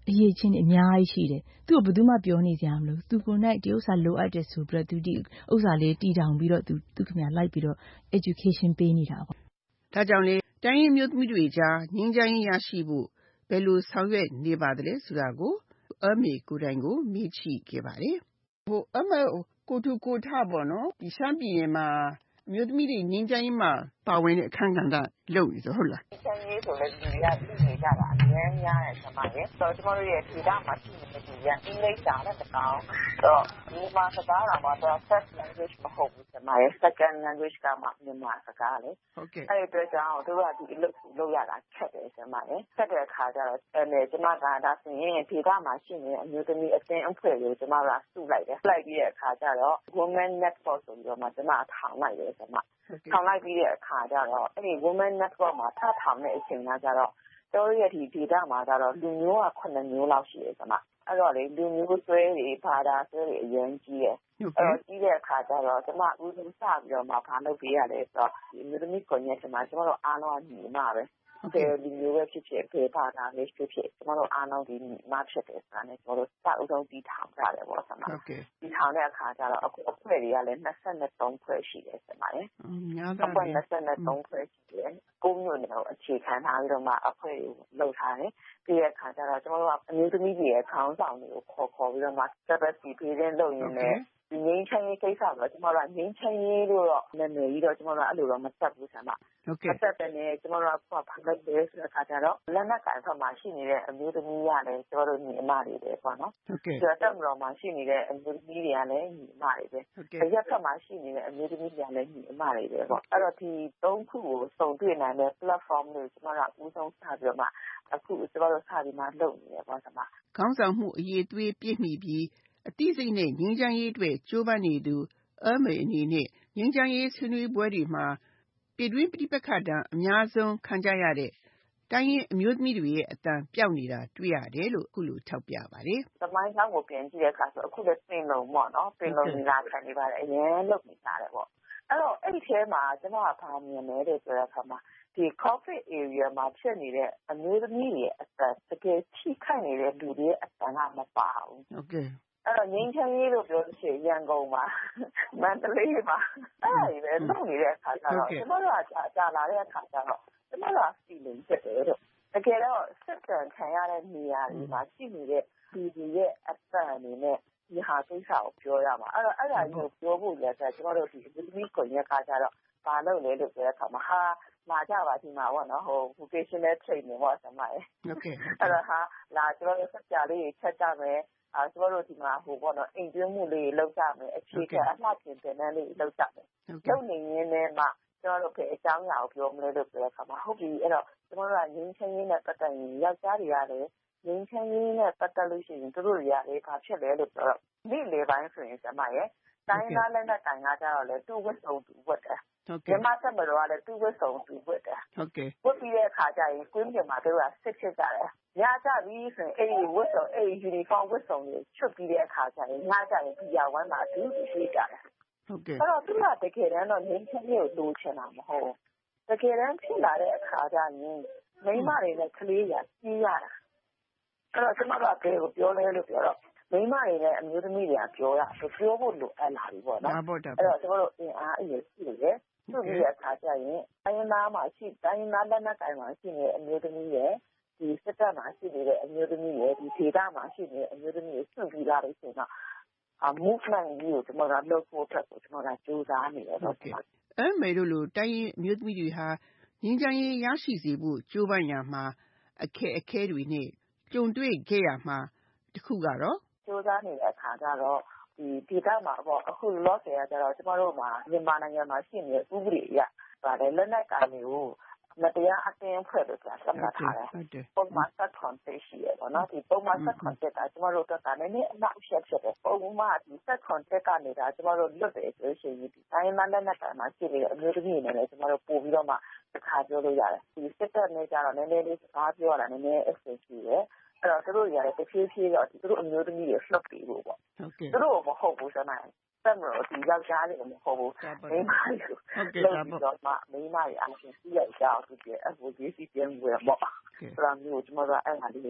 အရေးချင်းအများကြီးရှိတယ်သူ့ကိုဘယ်သူမှပြောနေစရာမလိုသူကိုယ်၌ဒီဥစ္စာလိုအပ်တယ်ဆိုပြီးတော့သူဒီဥစ္စာလေးတည်ထောင်ပြီးတော့သူသူခင်ဗျာလိုက်ပြီးတော့ education ပေးနေတာပေါ့ဒါကြောင့်လေတိုင်းရင်းမျိုးသမီးတွေကြားငြိမ်းချမ်းရေးရရှိဖို့ဘယ်လိုဆောင်ရွက်နေပါသလဲဆိုတာကိုအမေကိုယ်တိုင်ကိုမေးကြည့်ခဲ့ပါတယ်ဟိုအမေကိုထူကိုထပေါ့နော်ဒီရှမ်းပြည်နယ်မှာမျိုးသမီးတွေငြိမ်းချမ်းရေးမှာပါဝင်တဲ့အခန်းကဏ္ဍလုပ်နေဆိုဟုတ်လားငြိမ်းချမ်းရေးဆိုလည်းလူတွေကသိနေကြတာအများများတယ်ဆမရဲ့ဆိုတော့ကျွန်တော်တို့ရဲ့ဒေသမှာရှိနေတဲ့လူတွေကအင်္ဂလိပ်စာနဲ့တကောင်တော့ဒီမှာစကားလာမှာတော့ first language မဟုတ်ဘူးဆမရဲ့ second language ကမှမြန်မာစကားလေဟုတ်ကဲ့အဲ့ဒီအတွက်ကြောင့်တို့ကဒီအလုပ်လုပ်ရတာခက်တယ်ဆမရဲ့ခက်တဲ့အခါကျတော့အဲ့လေကျွန်မကဒါဆိုရင်ဒေသမှာရှိနေတဲ့အမျိုးသမီးအသင်းအဖွဲ့ကိုကျွန်မကစုလိုက်တယ်လိုက်ပြီးတဲ့အခါကျတော့ women network ဆိုပြီးတော့မှကျွန်မထောင်လိုက်တယ်ဆမထောင်လိုက်ပြီးတဲ့အခါကျတော့အဲ့ဒီ women network မှာထထောင်တဲ့အချိန်ကကျတော့တို့ရဲ့ဒီဒေသမှာကျတော့လူမျိုးကခုနှစ်မျိုးလောက်ရှိတယ်ဆမအဲ့တော့လေလူမျိုးဆွဲတွေဘာသာဆွဲတွေအရင်ကြီးတယ်အဲ့တော့ကြီးတဲ့အခါကျတော့ကျွန်မဦးဆုံးစပြီးတော့မှဘာလုပ်ပေးရလဲဆိုတော့ဒီမျိုးသမီးကွန်ရက်ကျွန်မကျွန်တော်တို့အားလုံးညီမပဲဘယ်လူမျိုးပဲဖြစ်ဖြစ်ဘယ်ဘာသာပဲဖြစ်ဖြစ်ကျွန်တော်တို့အားလုံးဒီညီမဖြစ်တယ်ဆိုတာနဲ့ကျွန်တော်တို့စအုပ်ဆုံးတီးထောင်ကြတယ်ပေါ့ဆမတီးထောင်တဲ့အခါကျတော့အခုအဖွဲ့တွေကလည်းနှစ်ဆက်နှစ်သုံးဖွဲ့ရှိတယ်ဆမရဲ့များတာပဲနှစ်ဆက်နှစ်သုံးဖွဲ့ရှိတယ်ကိုမျိုးနဲ့အခြေခံထားပြီးတော့မှအဖွဲ့တွေလုပ်ထားတယ်ပြီးတဲ့အခါကျတော့ကျွန်တော်တို့ကအမျိုးသမီးတွေရဲ့ခေါင်းဆောင်တွေကိုခေါ်ခေါ်ပြီးတော့မှ capacity building လုပ်ရင်းနဲ့ဒီငင်းချမ်းရေးကိစ္စဆိုတော့ကျွန်တော်တို့ကငင်းချမ်းရေးလို့တော့နာမည်ကြီးတော့ကျွန်တော်တို့အဲ့လိုတော့မဆက်ဘူးဆရာမဟုတ်ကဲ့ဆက်တဲ့နေကျွန်တော်တို့ကဘာလုပ်လဲဆိုတဲ့အခါကျတော့လက်နက်ကန်ဖက်မှာရှိနေတဲ့အမျိုးသမီးရတယ်ကျွန်တော်တို့ညီအမတွေပဲပေါ့နော်ဟုတ်ကဲ့ဆိုတော့တက်မတော်မှာရှိနေတဲ့အမျိုးသမီးတွေကလည်းညီအမတွေပဲအရက်ဖက်မှာရှိနေတဲ့အမျိုးသမီးတွေကလည်းညီအမတွေပဲပေါ့အဲ့တော့ဒီသုံးခုကိုစုံတွေ့နိုင်တဲ့ platform တွေကျွန်တော်တို့အဦးဆုံးစပြီးတော့မှအခုကျွန်တော်တို့စပြီးမှလုပ်နေတယ်ပေါ့ဆရာမခေါင်းဆောင်မှုအရေးသွေးပြည့်မီပြီးအတိစိတ်နဲ့ငြိမ်းချမ်းရေးအတွက်ကြိုးပမ်းနေသူအမေအနေနဲ့ငြိမ်းချမ်းရေးဆွေးနွေးပွဲတွေမှာပြည်တွင်းပြည်ပခါတံအများဆုံးခံကြရတဲ့တိုင်းရင်းအမျိုးသမီးတွေရဲ့အတန်ပြောက်နေတာတွေ့ရတယ်လို့အခုလိုထောက်ပြပါတယ်။သမိုင်းကြောင်းကိုပြန်ကြည့်တဲ့အခါဆိုအခုလည်းပင်လုံပေါ့နော်ပင်လုံဒီလာခံနေပါတယ်အရင်လုပ်နေကြတယ်ပေါ့အဲ့တော့အဲ့ဒီထဲမှာကျွန်တော်ကဗာမြင်လဲတဲ့ဆိုတဲ့အခါမှာဒီ corporate area မှာဖြစ်နေတဲ့အမျိုးသမီးတွေအတန်တကယ်ထိခိုက်နေတဲ့လူတွေအတန်ကမပါဘူးဟုတ်ကဲ့အဲ့တော့ငင်းချမ်းရေးလို့ပြောလို့ရှိရင်ရန်ကုန်မှာမန္တလေးမှာအဲ့ဒါတွေပဲလုပ်နေတဲ့အခါကျတော့ကျွန်တော်တို့ကကြာလာတဲ့အခါကျတော့ကျွန်တော်တို့က feeling ဖြစ်တယ်တော့တကယ်တော့စစ်တမ်းခံရတဲ့နေရာတွေမှာရှိနေတဲ့ဒီဒီရဲ့အတန်အနေနဲ့ဒီဟာကိစ္စကိုပြောရမှာအဲ့တော့အဲ့ဒါကိုပြောဖို့ရတဲ့ကျွန်တော်တို့ဒီဒီ connect ကကြတော့ဘာလုပ်လဲလို့ပြောတဲ့အခါမှာဟာလာကြပါဒီမှာပေါ့နော်ဟို vocational training ပေါ့ဆမရဲ့ဟုတ်ကဲ့အဲ့တော့ဟာလာကျွန်တော်တို့စက်ကြလေးချက်ကြမယ်အဲကျွန်တော်တို့ဒီမှာဟိုပေါ့နော်အိမ်ကျွင်းမှုလေးလောက်ကြမယ်အခြေခံအလှပြင်တင်တန်းလေးလောက်ကြမယ်လုပ်နေရင်းနဲ့မှကျွန်တော်တို့ကအကြောင်းအရာကိုပြောမလဲလို့ပြောတဲ့အခါမှာဟုတ်ပြီအဲ့တော့ကျွန်တော်တို့ကငင်းချင်းရင်းနဲ့ပတ်သက်ရင်ယောက်ျားတွေကလည်းငင်းချင်းရင်းနဲ့ပတ်သက်လို့ရှိရင်သူတို့တွေကလည်းဘာဖြစ်လဲလို့ပြောတော့နေ့လေပိုင်းဆိုရင်ဆမရဲ့တိုင်းသားလက်နဲ့တိုင်ကားကြတော့လေသူ့ဝတ်စုံသူဝတ်တယ်ဟုတ်ကဲ့မြမဆက်မတော်ကလည်းသူ့ဝတ်စုံသူဝတ်တယ်ဟုတ်ကဲ့ဝတ်ပြီးတဲ့အခါကျရင်ကွင်းပြင်မှာသူကစစ်ဖြစ်ကြတယ်ညကြပြီဆိုရင်အဲ့ဒီဝတ်စုံအဲ့ဒီ uniform ဝတ်စုံတွေချွတ်ပြီးတဲ့အခါကျရင်ညကြရင်ဒီရဝမ်းမှာသူ့ရှိကြတယ်ဟုတ်ကဲ့အဲ့တော့သူကတကယ်တမ်းတော့ငင်းချင်းကိုလိုချင်တာမဟုတ်တကယ်တမ်းဖြစ်လာတဲ့အခါကျရင်မိန်းမတွေနဲ့ကလေးရကြီးရတာအဲ့တော့ကျွန်မတို့ကဘယ်ကိုပြောလဲလို့ပြောတော့မိန်းမတွေနဲ့အမျိုးသမီးတွေကပြောတာပြောဖို့လိုအပ်လာပြီပေါ့နော်အဲ့တော့ကျွန်တော်တို့အင်အားအရေးရှိတယ်သူ့ရဲ့အခါကျရင်တိုင်းသားမှာရှိတိုင်းသားလက်နက်ကိုင်မှာရှိနေတဲ့အမျိုးသမီးရဲ့ဒီစစ်တပ်မှာရှိနေတဲ့အမျိုးသမီးရဲ့ဒီဒေသမှာရှိနေတဲ့အမျိုးသမီးရဲ့စုပြီးလာလို့ဆိုတော့အ movement ကြီးကိုကျွန်တော်တို့လုပ်ဖို့အတွက်ကိုကျွန်တော်တို့ကြိုးစားနေတယ်ပေါ့အဲ့မေတို့လိုတိုင်းရင်အမျိုးသမီးတွေဟာငင်းချမ်းရေးရရှိစေဖို့ကြိုးပမ်းရမှာအခက်အခဲတွေနဲ့ကြုံတွေ့ခဲ့ရမှာတခုကတော့ကြိုးစားနေတဲ့အခါကျတော့ဒီဒေသမှာပေါ့အခုလောဆယ်ကကျတော့ကျွန်တော်တို့မှာမြန်မာနိုင်ငံမှာရှိနေတဲ့ဥပဒေအရပါတယ်လက်နက်ကိုင်တွေကိုမတရားအတင်းဖွဲ့လို့ဆိုတာသတ်မှတ်ထားတယ်ပုံမှန်ဆက်ခွန်သိရှိရပေါ့နော်ဒီပုံမှန်ဆက်ခွန်တက်ကကျွန်တော်တို့ကလည်းနည်းအနောက်အချက်ဖြစ်တယ်ပုံမှန်ဒီဆက်ခွန်တက်ကနေဒါကျွန်တော်တို့လွတ်တယ်ဆိုရှင်ဒီတိုင်းမှာလက်နက်ကိုင်မှာရှိနေတဲ့အမျိုးသမီးတွေနဲ့ကျွန်တော်တို့ပို့ပြီးတော့မှတစ်ခါပြောလို့ရတယ်ဒီစစ်တပ်နဲ့ကြတော့နည်းနည်းလေးစကားပြောရတာနည်းနည်း exchange ရှိတယ်အဲ့တော့သူတို့ရတယ်တစ်ဖြည်းဖြည်းတော့သူတို့အမျိုးသမီးတွေလှုပ်ပြီးလို့ပေါ့သူတို့မဟုတ်ဘူးဆိုမှဆက်မလို့ဒီယောက်ျားလေးမဟုတ်ဘူးမိန်းမတွေဟုတ်ကဲ့ဒါပေါ့မှမိန်းမတွေအချင်းစီးရကြအောင်သူကျအဲ့ဟိုဒီစီပြန်ဝယ်ပေါ့ဆိုတော့မျိုးကျွန်တော်တို့အဲ့ဟာလေးဒီ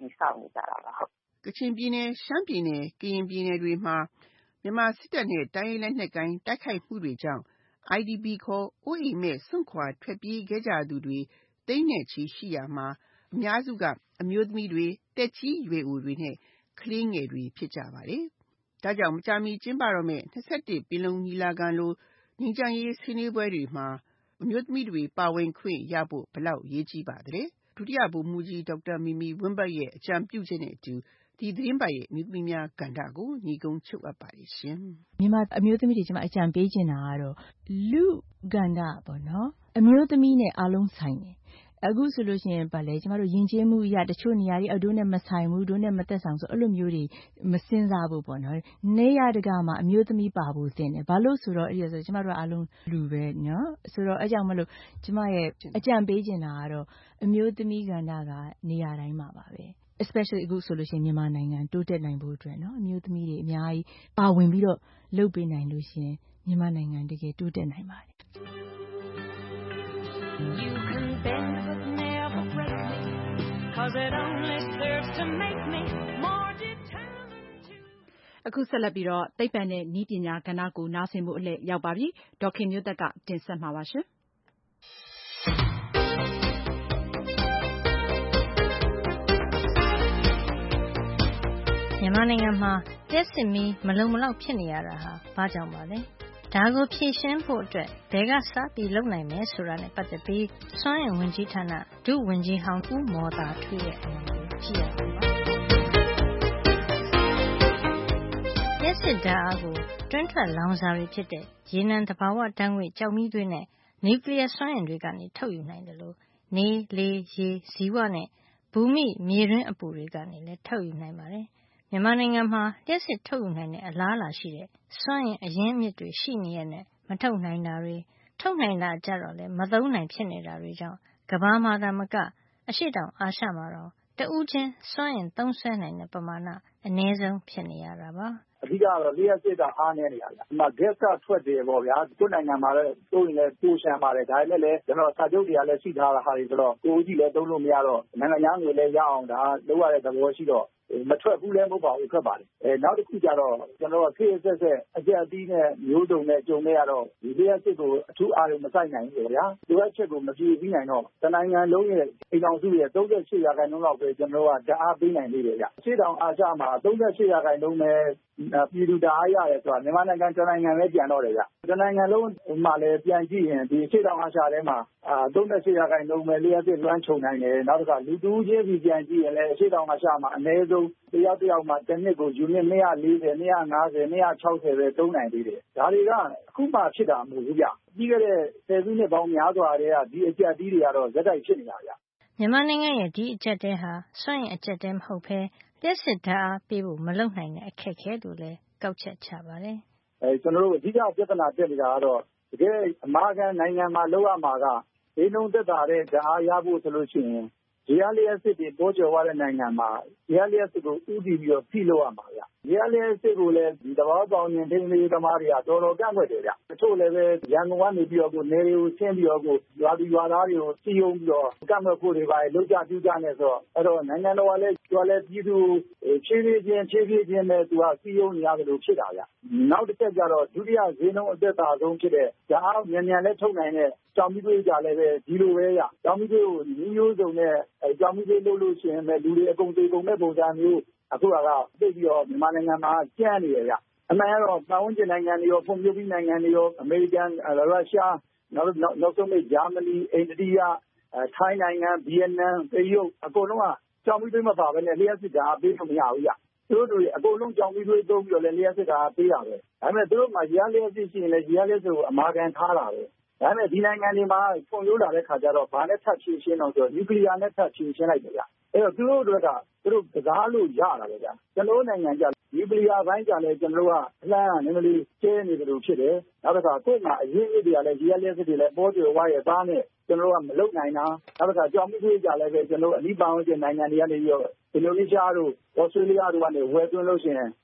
ည်ဆောက်နေကြတာပါဟုတ်ကချင်ပြည်နယ်ရှမ်းပြည်နယ်ကရင်ပြည်နယ်တွေမှာမြန်မာစစ်တပ်နဲ့တိုင်းရင်းလက်နက်ကိုင်တိုက်ခိုက်မှုတွေကြောင့် I D P ခေါ်အိုးအိမ်မဲ့စွန့်ခွာထွက်ပြေးခဲ့ကြသူတွေသိန်းနဲ့ချီရှိရာမှာအများစုကအမျိုးသမီးတွေတက်ကြီးရွယ်အိုတွေနဲ့ကလေးငယ်တွေဖြစ်ကြပါတယ်။ဒါကြောင့်မကြာမီကျင်းပတော့မယ့်၂၁ပင်လုံညီလာခံလိုငြိမ်းချမ်းရေးဆွေးနွေးပွဲတွေမှာအမျိုးသမီးတွေပါဝင်ခွင့်ရဖို့ဘယ်လောက်အရေးကြီးပါသလဲ။ဒုတိယဗိုလ်မှူးကြီးဒေါက်တာမီမီဝင်းဘတ်ရဲ့အကြံပြုချက်နဲ့အတူဒီသတင်းပတ်ရဲ့အမျိုးသမီးများကဏ္ဍကိုညီကုန်းချုပ်အပ်ပါတယ်ရှင်။မြန်မာအမျိုးသမီးတွေကျွန်မအကြံပေးချင်တာကတော့လူကဏ္ဍပေါ့နော်အမျိုးသမီးနဲ့အားလုံးဆိုင်တယ်။အခုဆိုလို့ရှိရင်ဗာလဲကျမတို့ယဉ်ကျေးမှုအရာတချို့နေရာတွေအတို့နဲ့မဆိုင်ဘူးတို့နဲ့မသက်ဆိုင်ဆိုအဲ့လိုမျိုးတွေမစင်စားဘူးပေါ့နော်နေရတကမှာအမျိုးသမီးပါဖို့တင်တယ်ဘာလို့ဆိုတော့အဲ့ဒါဆိုကျမတို့အားလုံးလူပဲနော်ဆိုတော့အဲ့ကြောင့်မလို့ကျမရဲ့အကြံပေးချင်တာကတော့အမျိုးသမီးကဏ္ဍကနေရာတိုင်းမှာပါပဲ especially အခုဆိုလို့ရှိရင်မြန်မာနိုင်ငံတိုးတက်နိုင်ဖို့အတွက်နော်အမျိုးသမီးတွေအများကြီးပါဝင်ပြီးတော့လုပ်ပေးနိုင်လို့ရှိရင်မြန်မာနိုင်ငံတကယ်တိုးတက်နိုင်ပါတယ် You can bend but never break me cause it only serves to make me more determined to အခုဆက်လက်ပြီးတော့သိပ္ပံနဲ့နည်းပညာကဏ္ဍကိုနားဆင်ဖို့အလှည့်ရောက်ပါပြီဒေါက်ခင်မျိုးသက်ကတင်ဆက်မှာပါရှင်မြန်မာနိုင်ငံမှာလျှပ်စစ်မီးမလုံမလောက်ဖြစ်နေရတာဟာဘာကြောင့်ပါလဲဒါကိုဖြေရှင်းဖို့အတွက်ဘယ်ကစပြီးလုပ်နိုင်မယ်ဆိုတာနဲ့ပတ်သက်ပြီးစွမ်းအင်ဝန်ကြီးဌာနဒုဝန်ကြီးဟောင်းဦးမော်သာထွေးရဲ့အမြင်ကိုကြည့်ရအောင်ပါလျှပ်စစ်ဓာတ်အားကိုတွင်းထွက်လောင်စာတွေဖြစ်တဲ့ရေနံသဘာဝဓာတ်ငွေ့ကျောက်မီးသွေးနဲ့နျူကလ িয়ার စွမ်းအင်တွေကနေထုတ်ယူနိုင်တယ်လို့နေလေရေဇီဝနဲ့ဘူမိမြေတွင်းအပူတွေကနေလည်းထုတ်ယူနိုင်ပါတယ်မြန်မာနိုင်ငံမှာလျှပ်စစ်ထုတ်ယူနိုင်တဲ့အလားအလာရှိတဲ့စွမ်းအင်အရင်းအမြစ်တွေရှိနေရတဲ့မထုတ်နိုင်တာတွေထုတ်နိုင်တာကြတော့လည်းမသုံးနိုင်ဖြစ်နေတာတွေကြောင့်ကမ္ဘာမှာသာမကအရှေ့တောင်အာရှမှာတော့တဦးချင်းစွမ်းအင်သုံးစွဲနိုင်တဲ့ပမာဏအနည်းဆုံးဖြစ်နေရတာပါအဓိကတော့လျှပ်စစ်ကအားနည်းနေတာဗျ။ဒီမှာ gas ကထွက်တယ်ပေါ့ဗျာ။ကိုယ်နိုင်ငံမှာလည်းတိုးရင်လည်းတိုးရှမ်းပါတယ်။ဒါပေမဲ့လည်းကျွန်တော်စာချုပ်တွေကလည်းရှိထားတာဟာတွေဆိုတော့ကိုယ်ကြီးလည်းသုံးလို့မရတော့နိုင်ငံသားငွေလည်းရအောင်ဒါလုပ်ရတဲ့သဘောရှိတော့မထွက်ဘူးလည်းမဟုတ်ပါဘူးထွက်ပါတယ်။အဲနောက်တစ်ခုကျတော့ကျွန်တော်ကခေတ်ဆက်ဆက်အကြက်အသီးနဲ့မျိုးစုံနဲ့ကြုံနေရတော့ဒီလျှပ်စစ်ကိုအထူးအားရမဆိုင်နိုင်ဘူးဗျာ။ဒီဘက်ချက်ကိုမပြေပြီးနိုင်တော့တနိုင်ငံလုံးရဲ့အိမ်တော်စုရဲ့သုံး၈ရာခိုင်နှုန်းလောက်ပဲကျွန်တော်ကဓာတ်အားပေးနိုင်သေးတယ်ဗျ။ရှေ့တောင်အာရှမှာသုံး၈ရာခိုင်နှုန်းပဲပြည်သူဓာတ်အားရတယ်ဆိုတာမြန်မာနိုင်ငံတနိုင်ငံပဲပြန်တော့တယ်ဗျ။တနိုင်ငံလုံးမှာလည်းပြန်ကြည့်ရင်ဒီရှေ့တောင်အာရှထဲမှာအာသုံး၈ရာခိုင်နှုန်းပဲလျှပ်စစ်လွှမ်းခြုံနိုင်တယ်။နောက်တစ်ခါလူတူးချင်းစီပြန်ကြည့်ရင်လည်းရှေ့တောင်အာရှမှာအနည်းဆုံးတယောက်တစ်ယောက်မှာတစ်နှစ်ကိုယူနစ်၂၄၀ ၂၅၀ ၂၆၀ပဲသုံးနိုင်သေးတယ်။ဒါတွေကအခုမှဖြစ်တာမဟုတ်ဘူးဗျ။ပြီးခဲ့တဲ့ဆယ်စုနှစ်ပေါင်းများစွာတည်းကဒီအကျပ်တီးတွေကတော့ဇက်တိုက်ဖြစ်နေတာဗျ။မြန်မာနိုင်ငံရဲ့ဒီအကျပ်တဲဟာစွန့်ရင်အကျပ်တဲမဟုတ်ဘဲလျှက်စစ်ဓာတ်အားပေးဖို့မလုပ်နိုင်တဲ့အခက်အခဲလို့လည်းကောက်ချက်ချပါတယ်။အဲကျွန်တော်တို့အဓိကပြဿနာတက်နေတာကတော့တကယ်အမာခံနိုင်ငံမှာလောက်ရမှာကဒီနှုံသက်တာတဲ့ဓာတ်အားရဖို့ဆိုလို့ရှိရင်ရေအားလျှပ်စစ်တွေပေါ်ကျော်သွားတဲ့နိုင်ငံမှာရေအားလျှပ်စစ်ကိုဥတည်ပြီးတော့ဖိလို့ရမှာဗျ။ရေအားလျှပ်စစ်ကိုလည်းဒီသဘာဝပေါင်းရင်ထိန်းသိမ်းသမားတွေကတော်တော်ကန့်ကွက်တယ်ဗျ။တချို့လည်းပဲရန်ကုန်ကနေပြီးတော့ကိုနေတွေကိုဆင်းပြီးတော့ကိုရွာသူရွာသားတွေကိုစီယုံပြီးတော့ကန့်ကွက်ဖို့တွေပါလောက်ကြပြူကြနေဆိုတော့အဲ့တော့နိုင်ငံတော်ကလည်းကျွာလည်းပြည်သူဖြည်းဖြည်းချင်းဖြည်းဖြည်းချင်းပဲသူကစီယုံနေရတယ်လို့ဖြစ်တာဗျ။နောက်တစ်ချက်ကျတော့ဒုတိယဈေးနှုန်းအသက်သာဆုံးဖြစ်တဲ့ဓာတ်အားမြန်မြန်လည်းထုတ်နိုင်တဲ့ကြောင်မီးသွေးကြလည်းပဲဒီလိုပဲရ။ကြောင်မီးသွေးကိုမျိုးစုံနဲ့ကြောင်မီးသွေးလုပ်လို့ရှိရင်ပဲလူတွေအကုန်သေးကုန်မဲ့ပုံစံမျိုးအခုကသိပြီးတော့မြန်မာနိုင်ငံမှာကျန်းနေရရအမှန်ကတော့ပတ်ဝန်းကျင်နိုင်ငံတွေရောဖွံ့ဖြိုးပြီးနိုင်ငံတွေရောအမေရိကန်ရုရှားနောက်နောက်ဆုံးဂျာမနီအိန္ဒိယထိုင်းနိုင်ငံဗီယက်နမ်တရုတ်အကုန်လုံးကကြောင်မီးသွေးမပါဘဲနဲ့လျှပ်စစ်ဓာတ်ပေးလို့မရဘူးရသူတို့တွေအကုန်လုံးကြောင်မီးသွေးသုံးပြီးတော့လည်းလျှပ်စစ်ဓာတ်ပေးတာပဲဒါပေမဲ့သူတို့မှာရေအားလျှပ်စစ်ရှိရင်လည်းရေအားလျှပ်စစ်ကိုအမာခံထားတာပဲဒါပေမဲ့ဒီနိုင်ငံတွေမှာဖွံ့ဖြိုးလာတဲ့ခါကျတော့ဘာနဲ့ထပ်ဖြည့်ရှင်းတော့ဆိုနျူကလ িয়ার နဲ့ထပ်ဖြည့်ရှင်းလိုက်တယ်ဗျအဲ့တော့သူတို့တို့ကသူတို့ကစားလို့ရတာပဲဗျကျွန်တော်နိုင်ငံကြနျူကလ িয়ার ဘိုင်းကြလည်းကျွန်တော်ကအလန်းနည်းနည်းကျဲနေတယ်လို့ဖြစ်တယ်နောက်တစ်ခါကိုယ်မှာအရင်းအမြစ်တွေကလည်းရေအားလျှပ်စစ်တွေလည်းပေါ်ကျော်ဝါရဲ့သားနဲ့ကျွန်တော်ကမလုပ်နိုင်တာနောက်တစ်ခါကြောင်မီးသွေးကြလည်းပဲကျွန်တော်အနိပါဝင်တဲ့နိုင်ငံတွေကနေပြီးတော့အင်ဒိုနီးရှားတို့ဩစတြေးလျတို့ကနေဝယ်သွင်းလို့ရှိရင်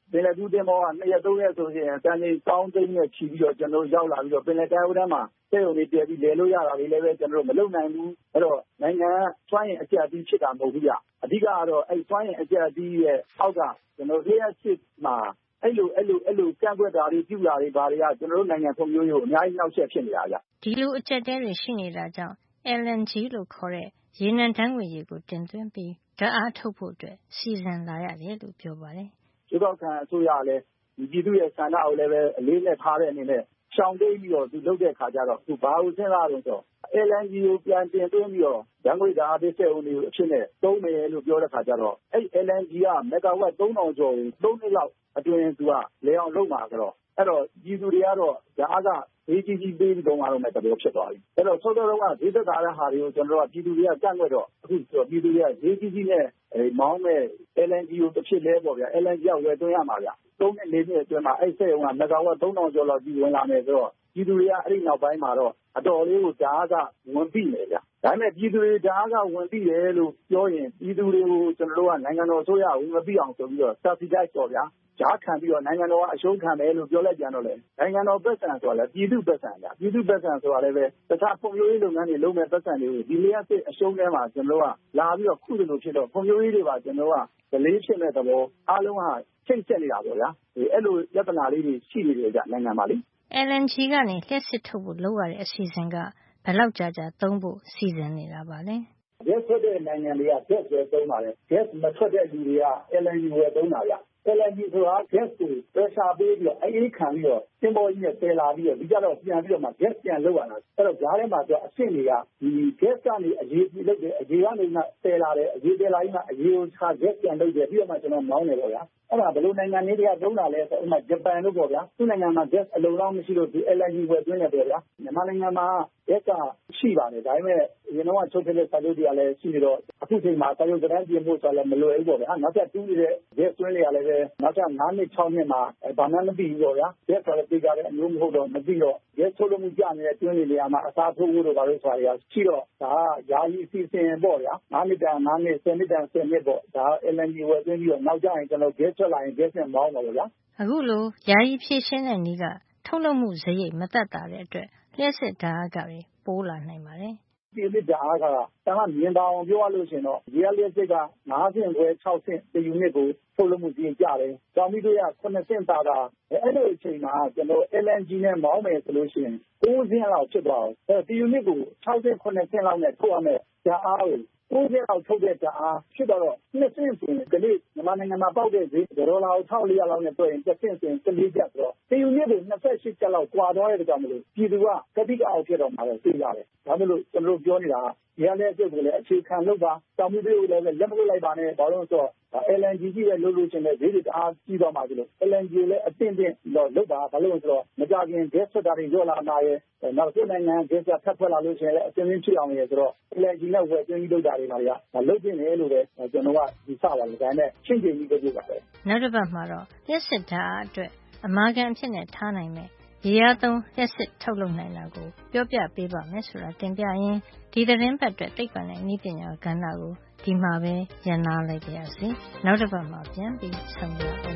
ပင်လယ်ကူးသင်္ဘောကနှစ်ရက်သုံးရက်ဆိုရင်တန်ချိန်သောင်းသိန်းနဲ့ချီပြီးတော့ကျွန်တော်ရောက်လာပြီးတော့ပင်လယ်ကမ်းရိုးတန်းမှာစက်ရုံတွေတည်ပြီးလည်လို့ရတာတွေလည်းပဲကျွန်တော်တို့မလုပ်နိုင်ဘူးအဲ့တော့နိုင်ငံစွမ်းအင်အကျပ်အတီးဖြစ်တာမဟုတ်ဘူးကြအဓိကကတော့အဲ့စွမ်းအင်အကျပ်အတီးရဲ့အောက်ကကျွန်တော်လျှက်စစ်မှာအဲ့လိုအဲ့လိုအဲ့လိုကန့်ကွက်တာတွေပြုတာတွေဘာတွေကကျွန်တော်တို့နိုင်ငံဖွံ့ဖြိုးရေးကိုအများကြီးနှောက်ယှက်ဖြစ်နေတာကြဒီလိုအကျက်တဲတွေရှိနေတာကြောင့် L N G လို့ခေါ်တဲ့ရေနံဓာတ်ငွေ့ရည်ကိုတင်သွင်းပြီးဓာတ်အားထုတ်ဖို့အတွက်စီစဉ်လာရတယ်လို့ပြောပါတယ်။ရွေးကောက်ခံအစိုးရလည်းဒီပြည်သူရဲ့ဆန္ဒကိုလည်းပဲအလေးနဲ့ထားတဲ့အနေနဲ့ရှောင်တိတ်ပြီးတော့သူလုပ်တဲ့ခါကျတော့သူဘာလို့စဉ်းစားလို့ဆိုတော့ L N G ကိုပြန်တင်သွင်းပြီးတော့ဓာတ်ငွေ့ဓာတ်အားပေးစက်အုံတွေအဖြစ်နဲ့သုံးမယ်လို့ပြောတဲ့ခါကျတော့အဲ့ L N G ကမက်ဂါဝတ်သုံးထောင်ကျော်ကိုသုံးနှစ်လောက်အတွင်းသူကလေအောင်လုပ်မှာဆိုတော့အဲ့တော့ပြည်သူတွေကတော့ဓာတ်အားကဈေးကြီးကြီးပေးပြီးတော့မှတော့မဲ့တဘောဖြစ်သွားပြီ။အဲ့တော့ဆော့ဆော့တော့ကဈေးသက်သာတဲ့ဟာတွေကိုကျွန်တော်တို့ကပြည်သူတွေကကန့်ကွက်တော့အခုပြည်သူတွေကဈေးကြီးကြီးနဲ့မောင်းမဲ့ L N G ကိုတစ်ဖြစ်လဲပေါ့ဗျာ L N G ကဝယ်သွင်းရမှာဗျာ။သုံးနှစ်လေးနှစ်အတွင်းမှာအဲ့စက်ရုံကမက်ဂါဝတ်သုံးထောင်ကျော်လောက်ကြီးဝင်လာမယ်ဆိုတော့ပြည်သူတွေကအဲ့ဒီနောက်ပိုင်းမှာတော့အတော်လေးကိုဓာတ်အားကဝင်ပြီးနေဗျာ။ဒါပေမဲ့ပြည်သူတွေဓာတ်အားကဝင်ပြီးတယ်လို့ပြောရင်ပြည်သူတွေကိုကျွန်တော်တို့ကနိုင်ငံတော်အစိုးရဝင်မပြီးအောင်ဆိုပြီးတော့ subsidize တော့ဗျာ။ကြားခံပြီးတော့နိုင်ငံတော်ကအရှုံးခံတယ်လို့ပြောလိုက်ကြတော့လေနိုင်ငံတော်ပတ်စံဆိုတာလေပြည်သူပတ်စံညာပြည်သူပတ်စံဆိုတာလည်းပဲတခြားဖွံ့ဖြိုးရေးလုပ်ငန်းတွေလုပ်မဲ့ပတ်စံတွေကိုဒီလျှက်စစ်အရှုံးထဲမှာကျွန်တော်တို့ကလာပြီးတော့ခုလိုဖြစ်တော့ဖွံ့ဖြိုးရေးတွေပါကျွန်တော်တို့ကဒလေးဖြစ်မဲ့သဘောအားလုံးကချိတ်ဆက်နေတာပေါ့ဗျာဒီအဲ့လိုပြဿနာလေးတွေရှိနေတယ်ကြနိုင်ငံမှာလေ L N G ကနေလျှက်စစ်ထုတ်ဖို့လုပ်ရတဲ့အစီအစဉ်ကဘယ်လောက်ကြာကြာသုံးဖို့စီစဉ်နေတာပါလဲ။ gas ထွက်တဲ့နိုင်ငံတွေက gas ဝယ်သုံးပါတယ် gas မထွက်တဲ့လူတွေက L N G ဝယ်သုံးတာဗျ။ L N G ဆိုတာ gas ကို pressure ပေးပြီးတော့အေးခံပြီးတော့သင်္ဘောကြီးနဲ့တည်လာပြီးတော့ဒီကြတော့ပြန်ပြီးတော့မှ gas ပြန်လောက်ရတာအဲ့တော့ဂျားထဲမှာကျအဆင့်တွေကဒီ gas ကနေအရေးကြီးလုပ်တယ်အရေးကနေမှတည်လာတယ်အရေးတည်လာပြီးမှအရေးကိုခြား gas ပြန်လုပ်တယ်ပြီးတော့မှကျွန်တော်မောင်းတယ်ပေါ့ဗျာအဲ့ဒါဘယ်လိုနိုင်ငံလေးတွေကသုံးတာလဲဆိုဥပမာဂျပန်လို့ပေါ့ဗျာသူ့နိုင်ငံမှာ gas အလုံလောက်မရှိလို့ဒီ L N G ဝယ်သွင်းတယ်ပေါ့ဗျာမြန်မာနိုင်ငံမှာ gas ကရှိပါတယ်ဒါပေမဲ့အရင်တော့ချုပ်တဲ့စာချုပ်တွေကလည်းရှိနေတော့အခုချိန်မှာစာချုပ်တိုင်းပြင်ဖို့ဆိုလည်းမလွယ်ဘူးပေါ့ဗျာနောက်ထပ်တူးနေတဲ့ gas သွင်းတွေကလည်းပဲနောက်ထပ်ငါးနှစ်ခြောက်နှစ်မှာဘာမှမသိဘူးပေါ့ဗျာ gas ဆိုလည်းသိကြတဲ့အမျိုးမဟုတ်တော့မသိတော့ gas ထုတ်လို့မှုကြနေတဲ့တွင်းတွေနေရာမှာအစားထိုးဖို့တော့ဘာလို့ဆိုတာတွေကရှိတော့ဒါကယာယီအစီအစဉ်ပေါ့ဗျာငါးနှစ်တန်ငါးနှစ်ဆယ်နှစ်တန်ဆယ်နှစ်ပေါ့ဒါ L N G ဝယ်သွင်းပြီးတော့နောက်ကျရင်ကျွန်တော် gas ထွက်လာရင် gas နဲ့မောင်းပါပေါ့ဗျာအခုလိုယာယီဖြည့်ရှင်းတဲ့နည်းကထုတ်လုပ်မှုစရိတ်မသက်သာတဲ့အတွက်လျှက်စစ်ဓာတ်အားကတွေပိုးလာနိုင်ပါတယ်ဒီလစ်ဓာတ်အားကတမ်းကမြင်ပါအောင်ပြောရလို့ရှင်တော့ရေလျှက်စစ်ကငါးဆင့်ခွဲခြောက်ဆင့်တယူနစ်ကိုထုတ်လုပ်မှုစရိတ်ကျတယ်။ကြောင်မီးတို့ရခုနှစ်ဆင့်သာသာအဲ့လိုအချိန်မှာကျွန်တော် L N G နဲ့မောင်းမယ်ဆိုလို့ရှိရင်ကိုးဆင့်လောက်ဖြစ်သွားအောင်အဲ့တယူနစ်ကိုခြောက်ဆင့်ခုနှစ်ဆင့်လောက်နဲ့ထုတ်ရမယ်ဓာတ်အားကိုကိုးဆင့်လောက်ထုတ်တဲ့ဓာတ်အားဖြစ်တော့နှစ်ဆင့်ဆိုရင်ဒီနေ့မြန်မာနိုင်ငံမှာပေါက်တဲ့ဈေးဒေါ်လာတစ်ထောင်လေးရာလောက်နဲ့တွက်ရင်တစ်ဆင့်ဆိုရင်တစ်လေးကျပ်ဆိုတော့တယူနစ်ကိုနှစ်ဆယ့်ရှစ်ကျပ်လောက်ကွာသွားတဲ့ကြောင့်မလို့ပြည်သူကကတိကအောက်ဖြစ်တော့မှာတော့သိရတယ်။ဒါမှမဟုတ်ကျွန်တော်တို့ပြောနေတာကရတဲ့အတွက်ကိုလည်းအခြေခံလုပ်ပါတောင်မှုတွေကိုလည်းလက်မလွတ်လိုက်ပါနဲ့ဘာလို့လဲဆိုတော့ L N G ကြီးပဲလုပ်လို့ရှင်တဲ့ဈေးတွေတအားကြီးသွားမှာဆိုလို့ L N G ကိုလည်းအသင့်တင့်တော့လုပ်ပါဘာလို့လဲဆိုတော့မကြခင် gas ထွက်တာတွေညော့လာမှာရဲ့နောက်တစ်နိုင်ငံ gas ထပ်ထွက်လာလို့ရှင်လည်းအသင့်တင့်ဖြစ်အောင်ရယ်ဆိုတော့ L N G နဲ့ဝယ်သွင်းပြီးလုပ်တာတွေပါဗျာမလုပ်တင်တယ်လို့ပဲကျွန်တော်ကဒီစပါတယ်ဒါနဲ့ရှင်းပြပြီးပြောပြပါမယ်နောက်တစ်ပတ်မှာတော့လျှက်စစ်ဓာတ်အားအတွက်အမာခံအဖြစ်နဲ့ထားနိုင်မယ်ရေအားသုံးလျှက်စစ်ထုတ်လုပ်နိုင်တာကိုပြောပြပေးပါမယ်ဆိုတာတင်ပြရင်းဒီသတင်းပတ်အတွက်သိပ္ပံနဲ့နည်းပညာကဏ္ဍကိုဒီမှာပဲရန်နာလိုက်ပါရစေနောက်တစ်ပတ်မှာပြန်ပြီးဆုံရအောင်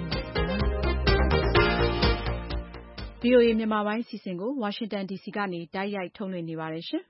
V O A မြန်မာပိုင်းစီစဉ်ကို Washington D C ကနေတိုက်ရိုက်ထုတ်လွှင့်နေပါတယ်ရှင်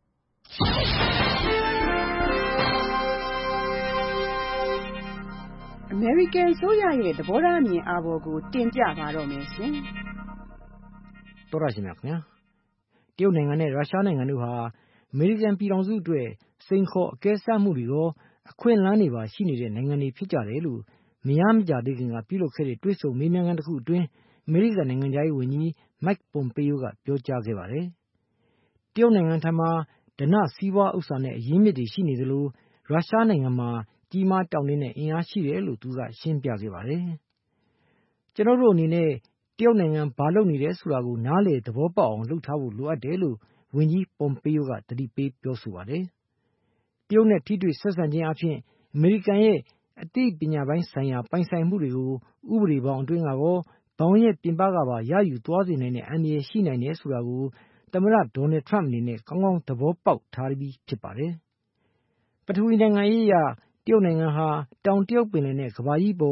အမေရိကန်ဆိုရရဲ့သဘောထားအမြင်အာဘော်ကိုတင်ပြပါတော့မယ်ရှင်တော်ရရှိမြခင်ဗျာတရုတ်နိုင်ငံနဲ့ရုရှားနိုင်ငံတို့ဟာအမေရိကန်ပြည်ထောင်စုအတွက်စိန်ခေါ်အကဲစမ်းမှုတွေရောအခွင့်အလမ်းတွေပါရှိနေတဲ့နိုင်ငံတွေဖြစ်ကြတယ်လို့မရမကြသေးခင်ကပြုလုပ်ခဲ့တဲ့တွေ့ဆုံမေးမြန်းခန်းတစ်ခုအတွင်းအမေရိကန်နိုင်ငံသားရေးဝန်ကြီး Mike Pompeo ကပြောကြားခဲ့ပါတယ်တရုတ်နိုင်ငံထံမှာဓနစီးပွားဥစ္စာနဲ့အရင်းမြစ်တွေရှိနေသလိုရုရှားနိုင်ငံမှာကြီးမားတောင့်တင်းတဲ့အင်အားရှိတယ်လို့သူကရှင်းပြခဲ့ပါတယ်ကျွန်တော်တို့အနေနဲ့တရုတ်နိုင်ငံဘာလုပ်နေတယ်ဆိုတာကိုနားလေသဘောပေါက်အောင်လုပ်ထားဖို့လိုအပ်တယ်လို့ဝန်ကြီး Pompeo ကတတိပေးပြောဆိုပါတယ်တရုတ်နဲ့ထိတွေ့ဆက်ဆံခြင်းအပြင်အမေရိကန်ရဲ့အသိပညာပိုင်းဆိုင်ရာပိုင်ဆိုင်မှုတွေကိုဥပဒေပေါင်းအတွင်းကရောဘောင်ရဲ့ပြင်ပကပါရယူသွားစေနိုင်တဲ့အန္တရာယ်ရှိနိုင်တယ်ဆိုတာကိုသမ္မတဒေါ်နယ်ထရမ့်အနေနဲ့ကောင်းကောင်းသဘောပေါက်ထားပြီးဖြစ်ပါတယ်ပထဝီနိုင်ငံရေးအရတရုတ်နိုင်ငံဟာတောင်တရုတ်ပင်လယ်နဲ့ကမ္ဘာကြီးပေါ်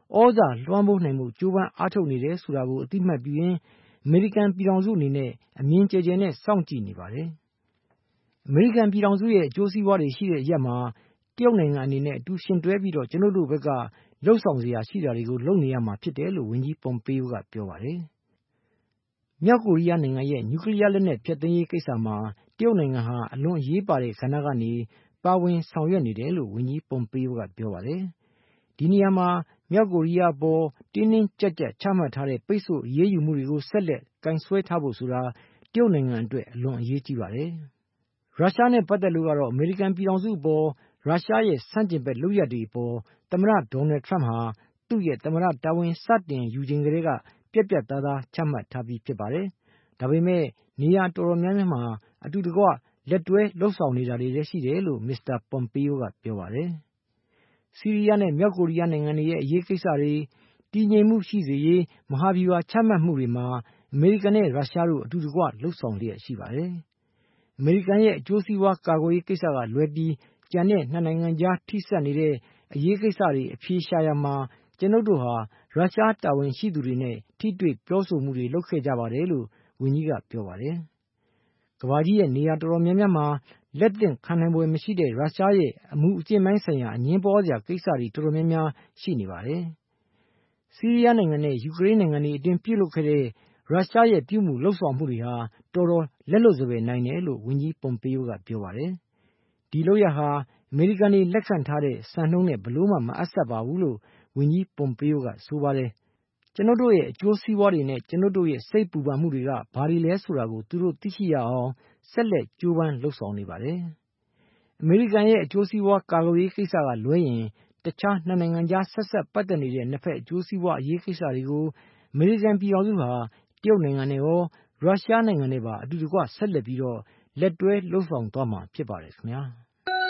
ဩဇာလွှမ်းမိုးနိုင်မှုကြိုးပမ်းအားထုတ်နေတယ်ဆိုတာကိုအသိမှတ်ပြုရင်းအမေရိကန်ပြည်ထောင်စုအနေနဲ့အမြင်ကျယ်ကျယ်နဲ့စောင့်ကြည့်နေပါတယ်။အမေရိကန်ပြည်ထောင်စုရဲ့အကျိုးစီးပွားတွေရှိတဲ့အရက်မှာတရုတ်နိုင်ငံအနေနဲ့အတူရှင်တွဲပြီးတော့ကျွန်ုပ်တို့ဘက်ကလှုပ်ဆောင်စရာရှိတာတွေကိုလုပ်နေရမှာဖြစ်တယ်လို့ဝန်ကြီးပွန်ပေယိုကပြောပါတယ်။မြောက်ကိုရီးယားနိုင်ငံရဲ့နျူကလ িয়ার လက်နက်ဖျက်သိမ်းရေးကိစ္စမှာတရုတ်နိုင်ငံဟာအလွန်အရေးပါတဲ့ကဏ္ဍကနေပါဝင်ဆောင်ရွက်နေတယ်လို့ဝန်ကြီးပွန်ပေယိုကပြောပါတယ်။ဒီနေရာမှာမြောက်ကိုရီးယားပေါ်တင်းတင်းကြပ်ကြပ်ချမှတ်ထားတဲ့ပိတ်ဆို့အရေးယူမှုတွေကိုဆက်လက်ကင်ဆွဲထားဖို့ဆိုတာတရုတ်နိုင်ငံအတွက်အလွန်အရေးကြီးပါတယ်။ရုရှားနဲ့ပတ်သက်လို့ကတော့အမေရိကန်ပြည်ထောင်စုအပေါ်ရုရှားရဲ့ဆန့်ကျင်ဘက်လုပ်ရပ်တွေအပေါ်သမ္မတဒေါ်နယ်ထရမ့်ဟာသူ့ရဲ့သမ္မတတာဝန်စတင်ယူချိန်ကလေးကပြတ်ပြတ်သားသားချမှတ်ထားပြီးဖြစ်ပါတယ်။ဒါပေမဲ့နေရာတော်တော်များများမှာအတူတကွလက်တွဲလှုပ်ဆောင်နေတာတွေလည်းရှိတယ်လို့မစ္စတာပွန်ပေယိုကပြောပါတယ်။ဆီးရီးယားနဲ့မြောက်ကိုရီးယားနိုင်ငံတွေရဲ့အရေးကိစ္စတွေတည်ငြိမ်မှုရှိစေရေးမဟာဗျူဟာချမှတ်မှုတွေမှာအမေရိကန်နဲ့ရုရှားတို့အတူတကွလှုပ်ဆောင်လျက်ရှိပါတယ်။အမေရိကန်ရဲ့အကျိုးစီးပွားကာကွယ်ရေးကိစ္စကလွဲပြီးကျန်တဲ့နှစ်နိုင်ငံကြားထိစပ်နေတဲ့အရေးကိစ္စတွေအဖြေရှာရမှာကျွန်ုပ်တို့ဟာရုရှားတာဝန်ရှိသူတွေနဲ့ထိတွေ့ပြောဆိုမှုတွေလုပ်ခဲ့ကြပါတယ်လို့ဝန်ကြီးကပြောပါတယ်။ကမ္ဘာကြီးရဲ့နေရာတော်တော်များများမှာလက်သင့်ခံနိုင်ဖွယ်မရှိတဲ့ရုရှားရဲ့အမှုအကျင့်ပိုင်းဆိုင်ရာအငြင်းပွားစရာကိစ္စတွေတော်တော်များများရှိနေပါတယ်။ဆီးရီးယားနိုင်ငံနဲ့ယူကရိန်းနိုင်ငံတွေအတွင်းပြုလုပ်ခဲ့တဲ့ရုရှားရဲ့ပြုမှုလှုပ်ဆောင်မှုတွေဟာတော်တော်လက်လွတ်စပယ်နိုင်တယ်လို့ဝန်ကြီးပွန်ပေယိုကပြောပါတယ်။ဒီလုပ်ရဟာအမေရိကန်တွေလက်ခံထားတဲ့စံနှုန်းနဲ့ဘလို့မှမအပ်ဆက်ပါဘူးလို့ဝန်ကြီးပွန်ပေယိုကဆိုပါတယ်။ကျွန်ုပ်တို့ရဲ့အကျိုးစီးပွားတွေနဲ့ကျွန်ုပ်တို့ရဲ့စိတ်ပူပန်မှုတွေကဘာတွေလဲဆိုတာကိုသူတို့သိရှိရအောင်ဆက်လက်ကြိုးပမ်းလှုပ်ဆောင်နေပါတယ်။အမေရိကန်ရဲ့အကျိုးစီးပွားကာကွယ်ရေးကိစ္စကလွဲရင်တခြားနှစ်နိုင်ငံကြားဆက်ဆက်ပတ်သက်နေတဲ့နှစ်ဖက်အကျိုးစီးပွားအရေးကိစ္စတွေကိုအမေရိကန်ပြည်ထောင်စုဟာတရုတ်နိုင်ငံနဲ့ရောရုရှားနိုင်ငံနဲ့ပါအတူတကွဆက်လက်ပြီးတော့လက်တွဲလှုပ်ဆောင်သွားမှာဖြစ်ပါတယ်ခင်ဗျာ။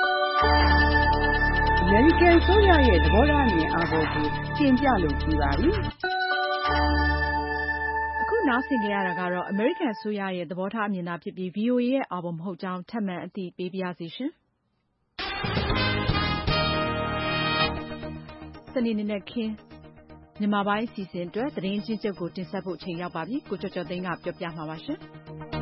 အမေရိကန်ဆိုရရဲ့သဘောထားအမြင်အာဘော်ကိုတင်ပြလို့ပြီးပါပြီ။အခုနားဆင်ကြရတာကတော့ American ဆိုရရဲ့သဘောထားအမြင်သာဖြစ်ပြီး ဗီအိုအေ ရဲ့အာဘော်မဟုတ်ကြောင်းထပ်မံအသိပေးပါရစေရှင်။စနေနေ့နဲ့ခင်းမြန်မာပိုင်းအစီအစဉ်အတွက်သတင်းချင်းချုပ်ကိုတင်ဆက်ဖို့ချိန်ရောက်ပါပြီ။ကိုကျော်ကျော်သိန်းကပြောပြမှာပါရှင်။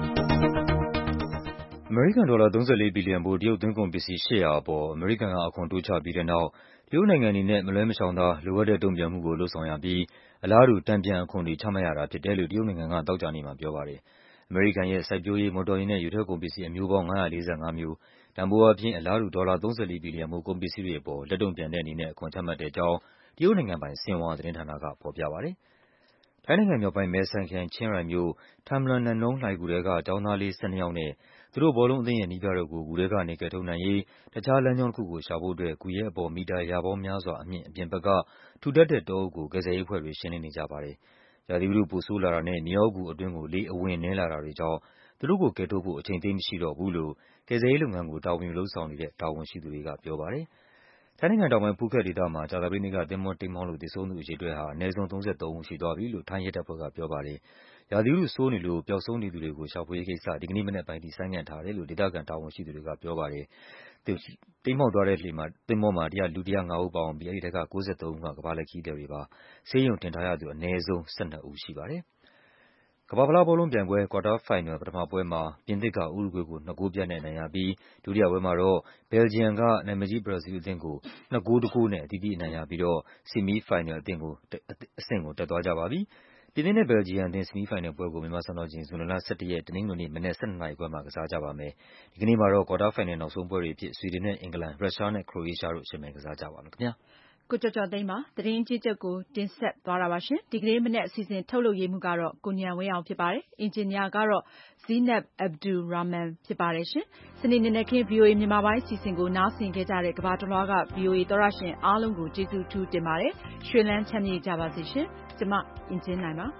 အမေရိကန်ဒေါ်လာသုံးဆယ့်လေးဘီလီယံဖိုးတရုတ်သွင်းကုန်ပစ္စည်းရှစ်ရာအပေါ်အမေရိကန်ကအခွန်တိုးချပြီးတဲ့နောက်တရုတ်နိုင်ငံအနေနဲ့မလွဲမရှောင်သာလိုအပ်တဲ့တုံ့ပြန်မှုကိုလုပ်ဆောင်ရပြီးအလားတူတန်ပြန်အခွန်တွေချမှတ်ရတာဖြစ်တယ်လို့တရုတ်နိုင်ငံကသောကြာနေ့မှာပြောပါတယ်။အမေရိကန်ရဲ့စိုက်ပျိုးရေး၊မော်တော်ယာဉ်နဲ့ယူထွက်ကုန်ပစ္စည်းအမျိုးပေါင်းငါးရာလေးဆယ့်ငါးမျိုးတန်ဖိုးအားဖြင့်အလားတူဒေါ်လာသုံးဆယ့်လေးဘီလီယံဖိုးကုန်ပစ္စည်းတွေအပေါ်လက်တုံ့ပြန်တဲ့အနေနဲ့အခွန်ချမှတ်တဲ့အကြောင်းတရုတ်နိုင်ငံပိုင်ဆင်ဟွာသတင်းဌာနကဖော်ပြပါတယ်။ထိုင်းနိုင်ငံမြောက်ပိုင်းမဲဆိုင်ခရိုင်၊ ချင်းရိုင်မြို့၊ Tham Luang Nang Nong လှိုဏ်ဂူထဲကကျောင်းသားလေး၁၂ယောက်နဲ့သူတို့ဘောလုံးအသင်းရဲ့နည်းပြတို့ကိုဂူထဲကနေကယ်ထုတ်နိုင်ရေးတခြားလမ်းကြောင်းတခုကိုရှာဖို့အတွက်ဂူရဲ့အပေါ်မီတာရာပေါင်းများစွာအမြင့်အပြင်ဘက်ကထူထပ်တဲ့တောအုပ်ကိုကယ်ဆယ်ရေးအဖွဲ့တွေရှင်းလင်းနေကြပါတယ်။ရာသီဥတုပိုဆိုးလာတာနဲ့မြေအောက်ဂူအတွင်းကိုလေအဝင်နည်းလာတာတွေကြောင့်သူတို့ကိုကယ်ထုတ်ဖို့အချိန်သိပ်မရှိတော့ဘူးလို့ကယ်ဆယ်ရေးလုပ်ငန်းကိုတာဝန်ယူလုပ်ဆောင်နေတဲ့တာဝန်ရှိသူတွေကပြောပါတယ်။ထိုင်းနိုင်ငံတောင်ပိုင်း ဖူးခက်ဒေသမှာကြာသပတေးနေ့ကသင်္ဘောတိမ်းမှောက်လို့သေဆုံးသူအရေအတွက်ဟာအနည်းဆုံးသုံးဆယ့်သုံးဦးရှိသွားပြီလို့ထိုင်းရဲတပ်ဖွဲ့ကပြောပါတယ်။ရာသီဥတုဆိုးနေလို့ပျောက်ဆုံးနေသူတွေကိုရှာဖွေရေးကိစ္စဒီကနေ့မနက်ပိုင်းထိဆိုင်းငံ့ထားတယ်လို့ဒေသခံတာဝန်ရှိသူတွေကပြောပါတယ်။တိမ်းမှောက်သွားတဲ့လှေမှာသင်္ဘောမှာလူတစ်ရာငါးဦးပါဝင်ပြီးအဲဒီထဲကကိုးဆယ့်သုံးဦးကကမ္ဘာလှည့်ခရီးသည်တွေပါ။ဆေးရုံတင်ထားရသူအနည်းဆုံး၁၂ဦးရှိပါတယ်။ကမ္ဘာ့ဖလားဘောလုံးပြိုင်ပွဲကွာတားဖိုင်နယ်ပထမပွဲမှာပြင်သစ်ကဥရုဂွေးကိုနှစ်ဂိုးပြတ်နဲ့အနိုင်ရပြီးဒုတိယပွဲမှာတော့ဘယ်လ်ဂျီယမ်ကနာမည်ကြီးဘရာဇီးလ်အသင်းကိုနှစ်ဂိုးတစ်ဂိုးနဲ့အသီးသီးအနိုင်ရပြီးတော့ဆီမီးဖိုင်နယ်အဆင့်ကိုတက်သွားကြပါပြီ။ပြင်သစ်နဲ့ဘယ်လ်ဂျီယမ်အသင်းဆီမီးဖိုင်နယ်ပွဲကိုမြန်မာစံတော်ချိန်ဇွန်လ၁၁ရက်တနင်္ဂနွေနေ့မနက်၁၂နာရီခွဲမှာကစားကြပါမယ်။ဒီကနေ့မှာတော့ကွာတားဖိုင်နယ်နောက်ဆုံးပွဲတွေအဖြစ်ဆွီဒင်နဲ့အင်္ဂလန်၊ရုရှားနဲ့ခရိုအေးရှားတို့ယှဉ်ပြိုင်ကစားကြပါမယ်ခင်ဗျာ။ကိုကျော်ကျော်သိန်းပါသတင်းချင်းချုပ်ကိုတင်ဆက်သွားတာပါရှင်ဒီကနေ့မနေ့အစီအစဉ်ထုတ်လုပ်ရေးမှုကတော့ကိုဉာဏ်ဝင်းအောင်ဖြစ်ပါတယ်အင်ဂျင်နီယာကတော့ဇီနပ်အဗ်ဒူရာမန်ဖြစ်ပါတယ်ရှင်စနေနေ့နဲ့ခင်း ဗီအိုအေ မြန်မာပိုင်းအစီအစဉ်ကိုနားဆင်ကြကြတဲ့ကမ္ဘာတစ်လွှားက ဗီအိုအေ သောတရှင်အားလုံးကိုကျေးဇူးထူးတင်ပါတယ်ရွှေလန်းချမ်းမြေ့ကြပါစေရှင်ကျမအင်ဂျင်နိုင်ပါ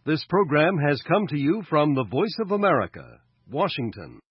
This program has come to you from the Voice of America, Washington.